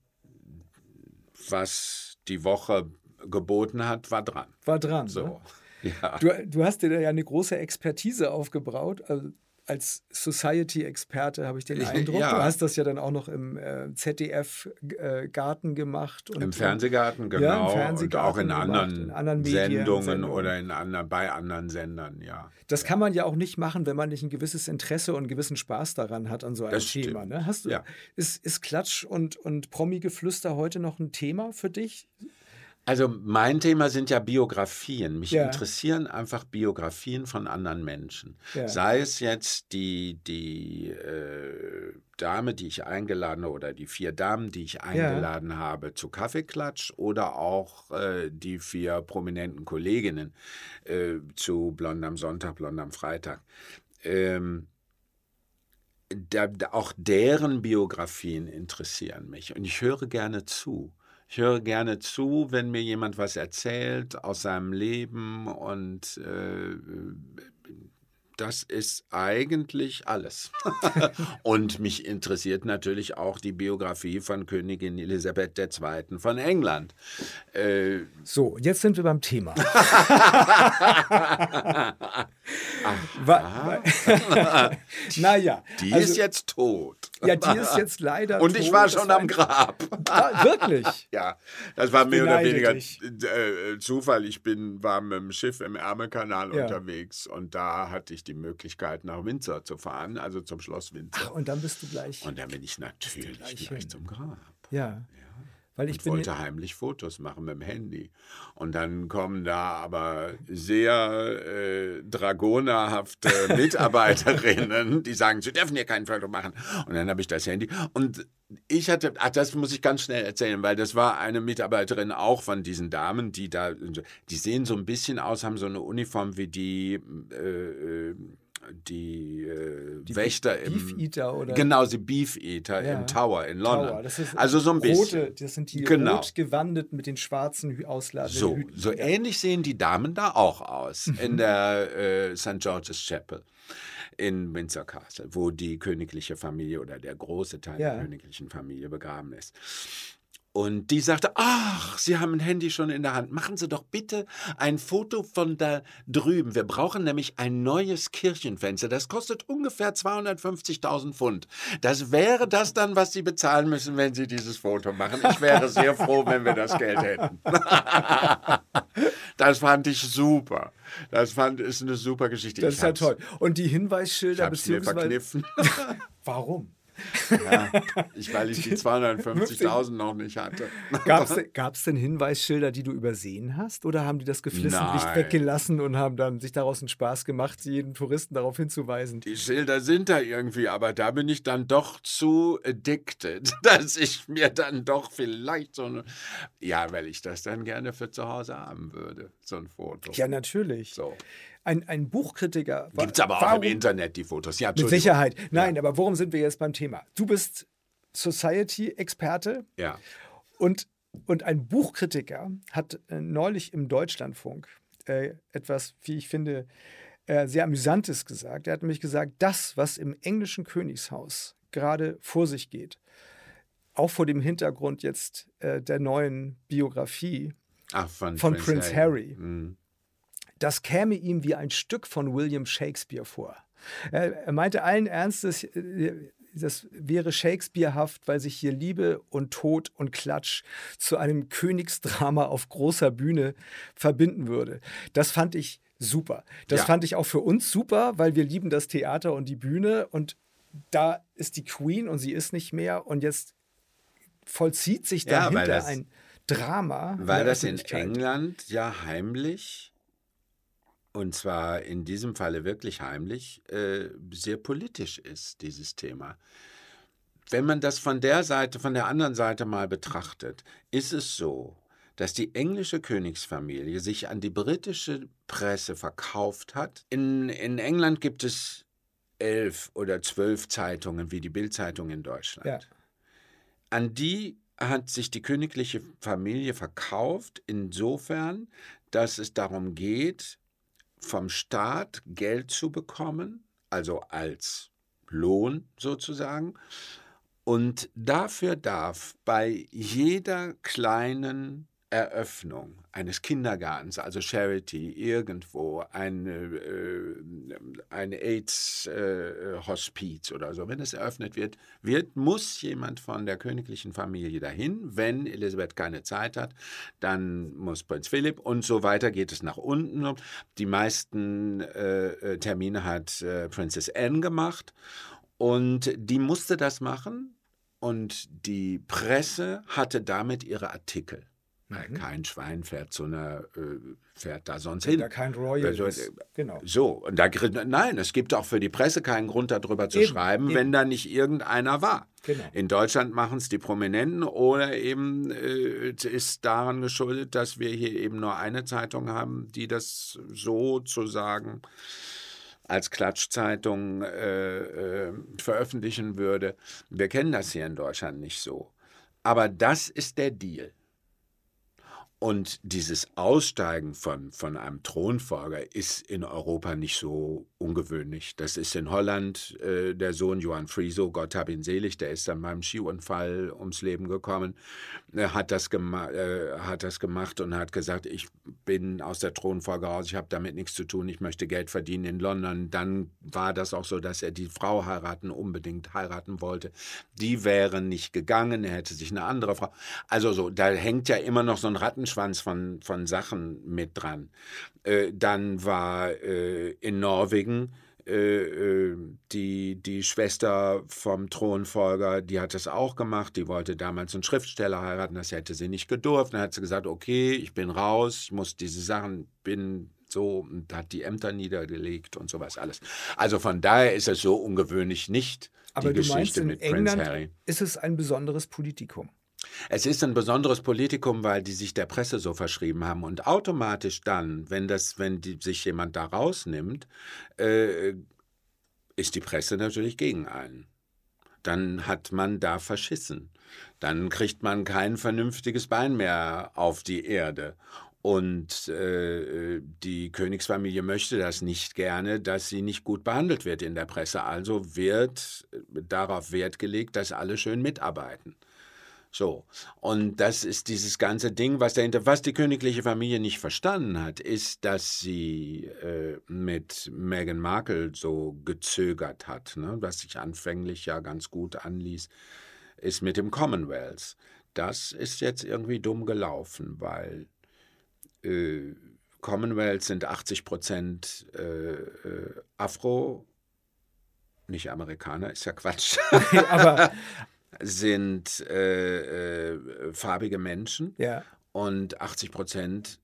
was die Woche geboten hat, war dran. War dran, so. Ne? Ja. Du, du hast dir da ja eine große Expertise aufgebaut. Also als Society-Experte, habe ich den Eindruck. Ja. Du hast das ja dann auch noch im äh, Z D F-Garten gemacht. Und, Im Fernsehgarten, genau. Ja, im Fernsehgarten und auch in gemacht, anderen, in anderen Medien, Sendungen, Sendungen. oder in anderen, bei anderen Sendern, ja. Das ja. kann man ja auch nicht machen, wenn man nicht ein gewisses Interesse und einen gewissen Spaß daran hat an so einem Das Thema. stimmt. Ne? Hast du, Ja. ist, ist Klatsch und, und Promi-Geflüster heute noch ein Thema für dich? Also mein Thema sind ja Biografien. Mich Ja. interessieren einfach Biografien von anderen Menschen. Ja. Sei es jetzt die, die äh, Dame, die ich eingeladen habe, oder die vier Damen, die ich eingeladen ja. habe zu Kaffeeklatsch, oder auch äh, die vier prominenten Kolleginnen äh, zu Blond am Sonntag, Blond am Freitag. Ähm, da, da, auch deren Biografien interessieren mich und ich höre gerne zu. Ich höre gerne zu, wenn mir jemand was erzählt aus seinem Leben, und äh, das ist eigentlich alles. Und mich interessiert natürlich auch die Biografie von Königin Elisabeth der Zweite von England. Äh, so, jetzt sind wir beim Thema. Naja. Die also, ist jetzt tot. Ja, die ist jetzt leider Und tot. ich war schon war am Grab. Ah, wirklich? Ja, das war mehr oder weniger dich. äh, Zufall. Ich bin, war mit dem Schiff im Ärmelkanal Ja. unterwegs, und da hatte ich die Möglichkeit, nach Windsor zu fahren, also zum Schloss Windsor. Ach, und dann bist du gleich. Und dann bin ich natürlich gleich gleich hin. zum Grab. Ja. Weil ich Ich bin wollte heimlich Fotos machen mit dem Handy. Und dann kommen da aber sehr äh, dragonerhafte Mitarbeiterinnen, die sagen, sie dürfen hier kein Foto machen. Und dann habe ich das Handy. Und ich hatte, ach, das muss ich ganz schnell erzählen, weil das war eine Mitarbeiterin auch von diesen Damen, die da, die sehen so ein bisschen aus, haben so eine Uniform wie die, äh, die, äh, die Wächter Beef im Eater oder genau die Beef Eater Ja. im Tower in London. Tower. Das ist also so ein bisschen. rote, das sind die Genau. rot gewandeten mit den schwarzen Hü- ausladenden So, Hüten. so Ja. ähnlich sehen die Damen da auch aus in der äh, Sankt George's Chapel in Windsor Castle, wo die königliche Familie oder der große Teil Ja. der königlichen Familie begraben ist. Und die sagte, ach, Sie haben ein Handy schon in der Hand. Machen Sie doch bitte ein Foto von da drüben. Wir brauchen nämlich ein neues Kirchenfenster. Das kostet ungefähr zweihundertfünfzigtausend Pfund. Das wäre das dann, was Sie bezahlen müssen, wenn Sie dieses Foto machen. Ich wäre sehr froh, wenn wir das Geld hätten. Das fand ich super. Das fand, ist eine super Geschichte. Das Ich ist ja hab's- toll. Und die Ich Hinweisschilder habe es mir beziehungsweise verkniffen. warum? Ja, ich, weil ich die zweihundertfünfzigtausend noch nicht hatte. Gab es denn Hinweisschilder, die du übersehen hast? Oder haben die das geflissentlich Nein. weggelassen und haben dann sich daraus einen Spaß gemacht, jeden Touristen darauf hinzuweisen? Die Schilder sind da irgendwie, aber da bin ich dann doch zu addicted, dass ich mir dann doch vielleicht so eine... Ja, weil ich das dann gerne für zu Hause haben würde, so ein Foto. Ja, natürlich. So. Ein, ein Buchkritiker. wa- Gibt es aber auch warum, im Internet, die Fotos. Ja, Mit Entschuldigung. Sicherheit. Nein, aber worum sind wir jetzt beim Thema? Du bist Society-Experte Ja. und, und ein Buchkritiker hat äh, neulich im Deutschlandfunk äh, etwas, wie ich finde, äh, sehr Amüsantes gesagt. Er hat nämlich gesagt, das, was im englischen Königshaus gerade vor sich geht, auch vor dem Hintergrund jetzt äh, der neuen Biografie Ach, von, von Prince Prince Harry, Mhm. das käme ihm wie ein Stück von William Shakespeare vor. Er, er meinte allen Ernstes, äh, das wäre Shakespearehaft, weil sich hier Liebe und Tod und Klatsch zu einem Königsdrama auf großer Bühne verbinden würde. Das fand ich super. Das Ja. fand ich auch für uns super, weil wir lieben das Theater und die Bühne, und da ist die Queen und sie ist nicht mehr, und jetzt vollzieht sich Ja, weil dahinter das- ein Drama. Weil der das in Öffentlichkeit. England ja heimlich, und zwar in diesem Falle wirklich heimlich, äh, sehr politisch ist, dieses Thema. Wenn man das von der Seite, von der anderen Seite mal betrachtet, ist es so, dass die englische Königsfamilie sich an die britische Presse verkauft hat. In, in England gibt es elf oder zwölf Zeitungen, wie die Bild-Zeitung in Deutschland. Ja. An die hat sich die königliche Familie verkauft, insofern, dass es darum geht, vom Staat Geld zu bekommen, also als Lohn sozusagen. Und dafür darf bei jeder kleinen Eröffnung eines Kindergartens, also Charity, irgendwo, eine, äh, ein AIDS-Hospiz äh, oder so, wenn es eröffnet wird, wird, muss jemand von der königlichen Familie dahin. Wenn Elisabeth keine Zeit hat, dann muss Prinz Philipp und so weiter, geht es nach unten. Die meisten äh, Termine hat äh, Princess Anne gemacht und die musste das machen und die Presse hatte damit ihre Artikel. Mhm. Kein Schwein fährt zu einer, äh, fährt da sonst hin. Da kein Royal also, ist. Genau. So, und da, nein, es gibt auch für die Presse keinen Grund, darüber zu eben, schreiben, eben. wenn da nicht irgendeiner war. Genau. In Deutschland machen es die Prominenten oder eben äh, ist daran geschuldet, dass wir hier eben nur eine Zeitung haben, die das sozusagen als Klatschzeitung äh, äh, veröffentlichen würde. Wir kennen das hier in Deutschland nicht so. Aber das ist der Deal. Und dieses Aussteigen von, von einem Thronfolger ist in Europa nicht so ungewöhnlich. Das ist in Holland äh, der Sohn Johann Frieso, Gott hab ihn selig, der ist dann beim Skiunfall ums Leben gekommen. Er hat das, gema- äh, hat das gemacht und hat gesagt, ich bin aus der Thronfolge raus, ich habe damit nichts zu tun, ich möchte Geld verdienen in London. Dann war das auch so, dass er die Frau heiraten, unbedingt heiraten wollte. Die wäre nicht gegangen, er hätte sich eine andere Frau... Also so, da hängt ja immer noch so ein Rattenschwanz Von, von Sachen mit dran. Äh, dann war äh, in Norwegen äh, die, die Schwester vom Thronfolger, die hat das auch gemacht, die wollte damals einen Schriftsteller heiraten, das hätte sie nicht gedurft. Dann hat sie gesagt, okay, ich bin raus, ich muss diese Sachen, bin so, und hat die Ämter niedergelegt und sowas alles. Also von daher ist es so ungewöhnlich nicht, Aber die du meinst, Geschichte in mit England Prince Harry. Ist es ein besonderes Politikum? Es ist ein besonderes Politikum, weil die sich der Presse so verschrieben haben. Und automatisch dann, wenn, das, wenn die, sich jemand da rausnimmt, äh, ist die Presse natürlich gegen einen. Dann hat man da verschissen. Dann kriegt man kein vernünftiges Bein mehr auf die Erde. Und äh, die Königsfamilie möchte das nicht gerne, dass sie nicht gut behandelt wird in der Presse. Also wird darauf Wert gelegt, dass alle schön mitarbeiten. So, und das ist dieses ganze Ding, was dahinter, was die königliche Familie nicht verstanden hat, ist, dass sie äh, mit Meghan Markle so gezögert hat, ne? Was sich anfänglich ja ganz gut anließ, ist mit dem Commonwealth. Das ist jetzt irgendwie dumm gelaufen, weil äh, Commonwealth sind achtzig Prozent äh, äh, Afro, nicht Amerikaner, ist ja Quatsch. Aber sind äh, äh, farbige Menschen ja. und achtzig Prozent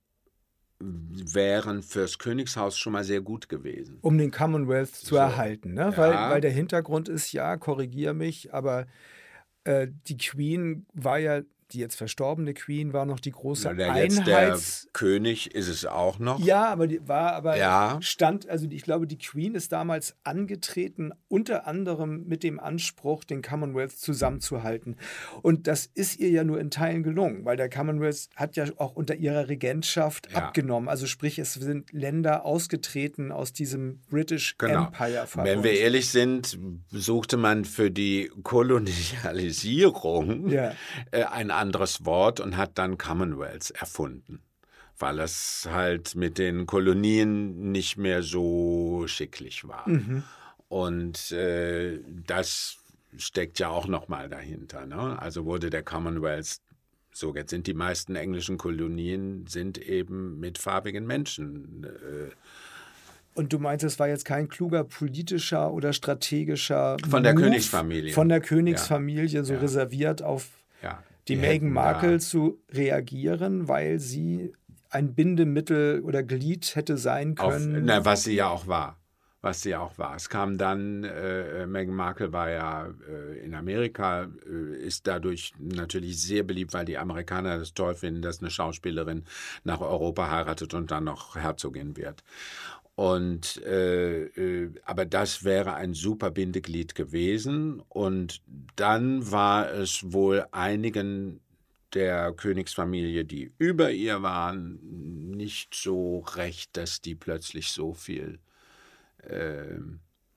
wären fürs Königshaus schon mal sehr gut gewesen. Um den Commonwealth zu So. erhalten, ne? Ja. Weil, weil der Hintergrund ist, ja, korrigier mich, aber äh, die Queen war ja, die jetzt verstorbene Queen war noch die große Der jetzt Einheits... der König ist es auch noch. Ja, aber die war aber Ja. stand, also ich glaube, die Queen ist damals angetreten, unter anderem mit dem Anspruch, den Commonwealth zusammenzuhalten. Und das ist ihr ja nur in Teilen gelungen, weil der Commonwealth hat ja auch unter ihrer Regentschaft Ja. abgenommen. Also sprich, es sind Länder ausgetreten aus diesem British Genau. Empire. Wenn wir ehrlich sind, suchte man für die Kolonialisierung Ja. äh, ein anderes Wort und hat dann Commonwealth erfunden, weil es halt mit den Kolonien nicht mehr so schicklich war. Mhm. Und äh, das steckt ja auch noch mal dahinter, ne? Also wurde der Commonwealth, so jetzt sind die meisten englischen Kolonien sind eben mit farbigen Menschen. Äh, Und du meinst, es war jetzt kein kluger politischer oder strategischer Von der Move Königsfamilie. Von der Königsfamilie, so Ja. reserviert auf ja, die, die Meghan hätten Markle da- zu reagieren, weil sie ein Bindemittel oder Glied hätte sein Auf, können. na, was sie ja auch war. Was sie auch war. Es kam dann, äh, Meghan Markle war ja äh, in Amerika, äh, ist dadurch natürlich sehr beliebt, weil die Amerikaner das toll finden, dass eine Schauspielerin nach Europa heiratet und dann noch Herzogin wird. Und äh, äh, aber das wäre ein super Bindeglied gewesen. Und dann war es wohl einigen der Königsfamilie, die über ihr waren, nicht so recht, dass die plötzlich so viel äh,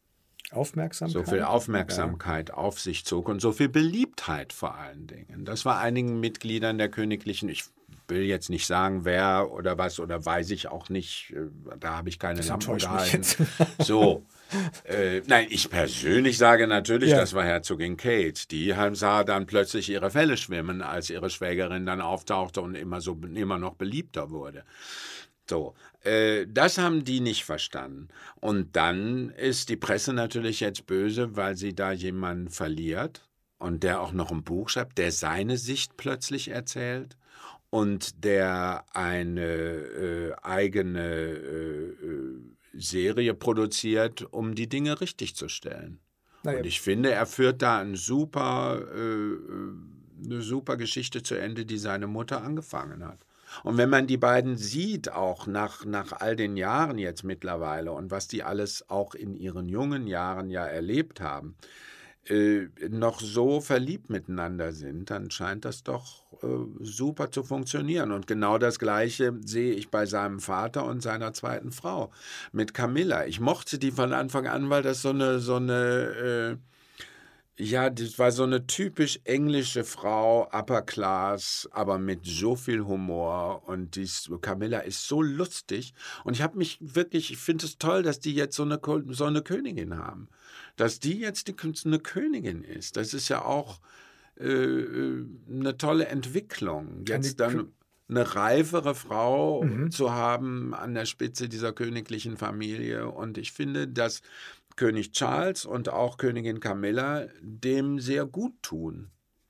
Aufmerksamkeit. So viel Aufmerksamkeit ja. auf sich zog und so viel Beliebtheit vor allen Dingen. Das war einigen Mitgliedern der Königlichen, ich will jetzt nicht sagen, wer oder was, oder weiß ich auch nicht, da habe ich keine Lampen gehalten. So, äh, nein, ich persönlich sage natürlich, ja. das war Herzogin Kate. Die sah dann plötzlich ihre Felle schwimmen, als ihre Schwägerin dann auftauchte und immer, so, immer noch beliebter wurde. So, äh, das haben die nicht verstanden. Und dann ist die Presse natürlich jetzt böse, weil sie da jemanden verliert und der auch noch ein Buch schreibt, der seine Sicht plötzlich erzählt und der eine äh, eigene äh, Serie produziert, um die Dinge richtig zu stellen. Naja. Und ich finde, er führt da ein super, äh, eine super Geschichte zu Ende, die seine Mutter angefangen hat. Und wenn man die beiden sieht, auch nach, nach all den Jahren jetzt mittlerweile und was die alles auch in ihren jungen Jahren ja erlebt haben, äh, noch so verliebt miteinander sind, dann scheint das doch äh, super zu funktionieren. Und genau das Gleiche sehe ich bei seinem Vater und seiner zweiten Frau mit Camilla. Ich mochte die von Anfang an, weil das so eine, so eine äh, ja, das war so eine typisch englische Frau, Upper Class, aber mit so viel Humor. Und dies, Camilla ist so lustig. Und ich habe mich wirklich, ich finde es toll, dass die jetzt so eine, so eine Königin haben. Dass die jetzt die, eine Königin ist. Das ist ja auch äh, eine tolle Entwicklung. Jetzt dann eine reifere Frau mhm. zu haben an der Spitze dieser königlichen Familie. Und ich finde, dass König Charles und auch Königin Camilla dem sehr gut tun.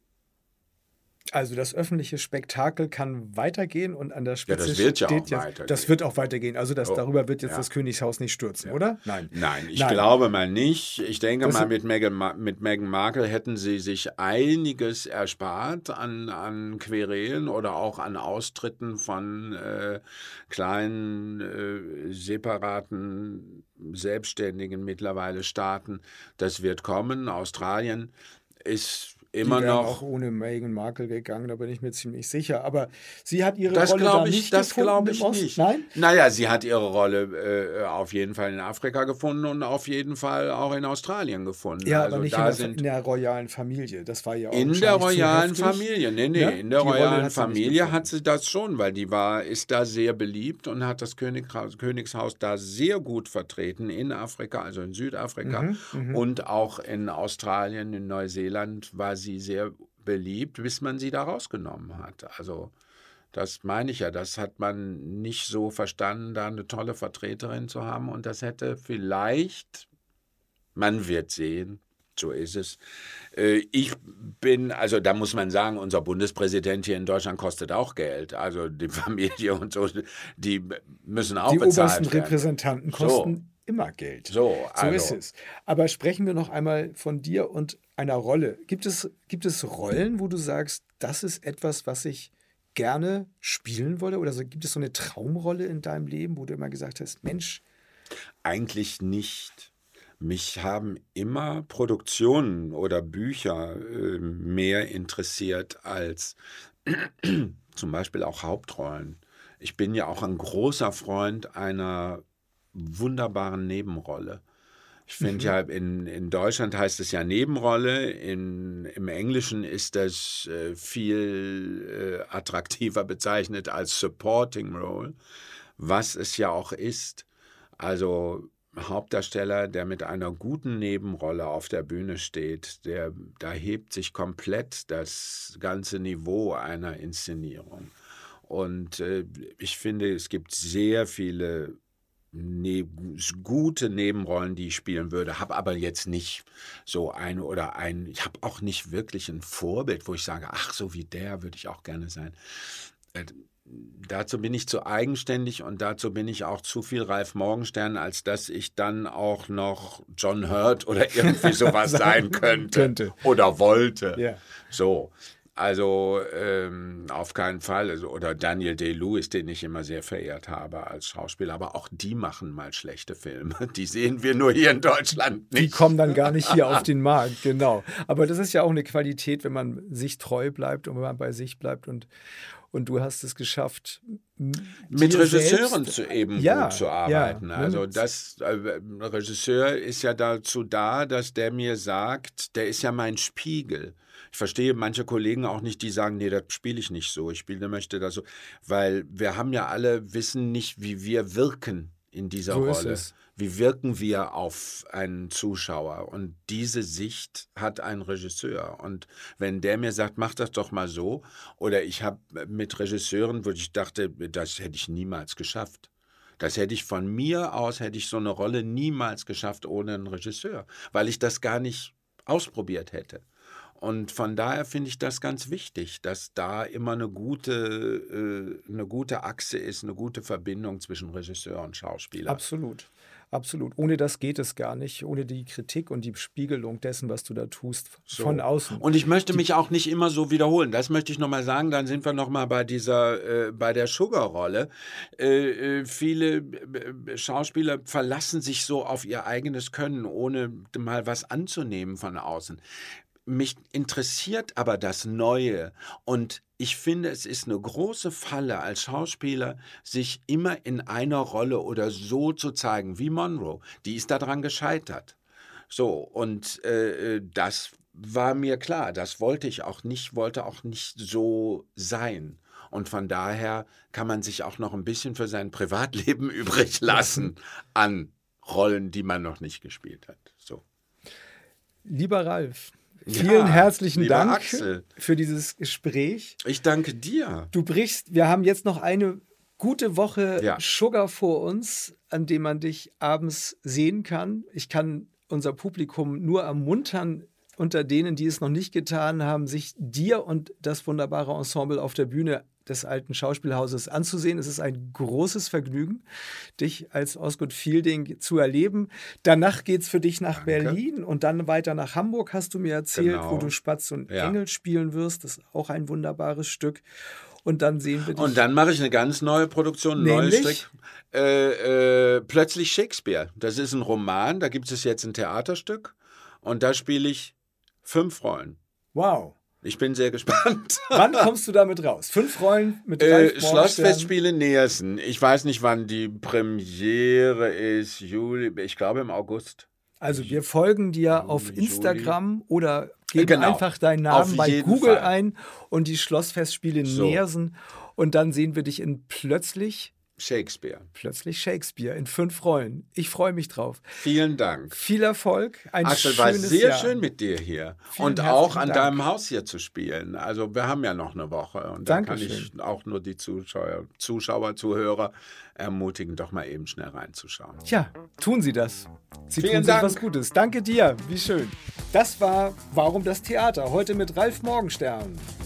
Also das öffentliche Spektakel kann weitergehen und an der Spitze ja, das wird ja steht auch jetzt, weitergehen. Das wird auch weitergehen. Also das, oh, darüber wird jetzt ja. das Königshaus nicht stürzen, ja. oder? Nein. Nein, ich Nein. glaube mal nicht. Ich denke das mal, mit Meghan, mit Meghan Markle hätten sie sich einiges erspart an, an Querelen oder auch an Austritten von äh, kleinen, äh, separaten, selbstständigen mittlerweile Staaten. Das wird kommen. Australien ist immer die noch auch ohne Meghan Markle gegangen, da bin ich mir ziemlich sicher. Aber sie hat ihre das Rolle da ich, nicht das gefunden glaube ich im Osten? nicht. Nein? Naja, sie hat ihre Rolle äh, auf jeden Fall in Afrika gefunden und auf jeden Fall auch in Australien gefunden. Ja, also aber nicht da in, der, sind in der royalen Familie. Das war ja auch in der royalen Familie. Nee, nee, ja? in der Die royalen Familie hat sie das schon, weil die war, ist da sehr beliebt und hat das Königshaus, Königshaus da sehr gut vertreten in Afrika, also in Südafrika mhm, mhm. und auch in Australien, in Neuseeland war sie sehr beliebt, bis man sie da rausgenommen hat. Also das meine ich ja, das hat man nicht so verstanden, da eine tolle Vertreterin zu haben und das hätte vielleicht, man wird sehen, so ist es. Ich bin, also da muss man sagen, unser Bundespräsident hier in Deutschland kostet auch Geld. Also die Familie und so, die müssen auch die bezahlt werden. Die obersten Repräsentanten kosten so. immer Geld. So, also. so ist es. Aber sprechen wir noch einmal von dir und einer Rolle. Gibt es, gibt es Rollen, wo du sagst, das ist etwas, was ich gerne spielen wolle? Oder so, gibt es so eine Traumrolle in deinem Leben, wo du immer gesagt hast, Mensch? Eigentlich nicht. Mich haben immer Produktionen oder Bücher äh, mehr interessiert als zum Beispiel auch Hauptrollen. Ich bin ja auch ein großer Freund einer wunderbaren Nebenrolle. Ich finde mhm. ja, in, in Deutschland heißt es ja Nebenrolle, in, im Englischen ist das äh, viel äh, attraktiver bezeichnet als Supporting Role, was es ja auch ist. Also Hauptdarsteller, der mit einer guten Nebenrolle auf der Bühne steht, der, da hebt sich komplett das ganze Niveau einer Inszenierung. Und äh, ich finde, es gibt sehr viele Ne- gute Nebenrollen, die ich spielen würde, habe aber jetzt nicht so ein oder ein, ich habe auch nicht wirklich ein Vorbild, wo ich sage, ach, so wie der würde ich auch gerne sein. Äh, dazu bin ich zu eigenständig und dazu bin ich auch zu viel Ralf Morgenstern, als dass ich dann auch noch John Hurt oder irgendwie sowas sein könnte, könnte oder wollte. Ja. So. Also ähm, auf keinen Fall. Also, oder Daniel Day-Lewis, den ich immer sehr verehrt habe als Schauspieler. Aber auch die machen mal schlechte Filme. Die sehen wir nur hier in Deutschland nicht. Die kommen dann gar nicht hier auf den Markt, genau. Aber das ist ja auch eine Qualität, wenn man sich treu bleibt und wenn man bei sich bleibt. Und, und du hast es geschafft, mit Regisseuren zu eben ja, gut zu arbeiten. Ja, also das äh, Regisseur ist ja dazu da, dass der mir sagt, der ist ja mein Spiegel. Ich verstehe manche Kollegen auch nicht, die sagen, nee, das spiele ich nicht so, ich spiele, möchte das so, weil wir haben ja alle, wissen nicht, wie wir wirken in dieser so Rolle. Ist es. Wie wirken wir auf einen Zuschauer? Und diese Sicht hat ein Regisseur. Und wenn der mir sagt, mach das doch mal so, oder ich habe mit Regisseuren, wo ich dachte, das hätte ich niemals geschafft. Das hätte ich von mir aus, hätte ich so eine Rolle niemals geschafft ohne einen Regisseur, weil ich das gar nicht ausprobiert hätte. Und von daher finde ich das ganz wichtig, dass da immer eine gute, äh, eine gute Achse ist, eine gute Verbindung zwischen Regisseur und Schauspieler. Absolut. Absolut. Ohne das geht es gar nicht. Ohne die Kritik und die Spiegelung dessen, was du da tust, so. Von außen. Und ich möchte die, mich auch nicht immer so wiederholen. Das möchte ich nochmal sagen. Dann sind wir nochmal bei dieser, äh, bei der Sugar-Rolle. Äh, äh, viele äh, Schauspieler verlassen sich so auf ihr eigenes Können, ohne mal was anzunehmen von außen. Mich interessiert aber das Neue und ich finde, es ist eine große Falle als Schauspieler, sich immer in einer Rolle oder so zu zeigen, wie Monroe. Die ist daran gescheitert. So, und äh, das war mir klar, das wollte ich auch nicht, wollte auch nicht so sein. Und von daher kann man sich auch noch ein bisschen für sein Privatleben übrig lassen an Rollen, die man noch nicht gespielt hat. So. Lieber Ralf, vielen ja, herzlichen Dank Axel. für dieses Gespräch. Ich danke dir. Du brichst, wir haben jetzt noch eine gute Woche ja. Sugar vor uns, an dem man dich abends sehen kann. Ich kann unser Publikum nur ermuntern, unter denen, die es noch nicht getan haben, sich dir und das wunderbare Ensemble auf der Bühne des Alten Schauspielhauses anzusehen. Es ist ein großes Vergnügen, dich als Osgood Fielding zu erleben. Danach geht es für dich nach Danke. Berlin und dann weiter nach Hamburg, hast du mir erzählt, genau. wo du Spatz und ja. Engel spielen wirst. Das ist auch ein wunderbares Stück. Und dann sehen wir dich. Und dann mache ich eine ganz neue Produktion, ein neues Stück. Äh, äh, Plötzlich Shakespeare. Das ist ein Roman, da gibt es jetzt ein Theaterstück. Und da spiele ich fünf Rollen. Wow. Ich bin sehr gespannt. Wann kommst du damit raus? Fünf Rollen mit äh, Ralf Schlossfestspiele Neersen. Ich weiß nicht, wann die Premiere ist. Juli, ich glaube im August. Also wir folgen dir Juli, auf Instagram Juli. Oder geben genau. einfach deinen Namen auf bei Google Fall. ein und die Schlossfestspiele so. Neersen. Und dann sehen wir dich in Plötzlich Shakespeare. Plötzlich Shakespeare in fünf Rollen. Ich freue mich drauf. Vielen Dank. Viel Erfolg. Ein Axel, schönes war sehr Jahr. schön mit dir hier. Vielen und auch an Dank. deinem Haus hier zu spielen. Also wir haben ja noch eine Woche. Und da kann ich auch nur die Zuschauer, Zuschauer, Zuhörer ermutigen, doch mal eben schnell reinzuschauen. Tja, tun Sie das. Sie Vielen tun sich Dank. was Gutes. Danke dir. Wie schön. Das war Warum das Theater? Heute mit Ralf Morgenstern.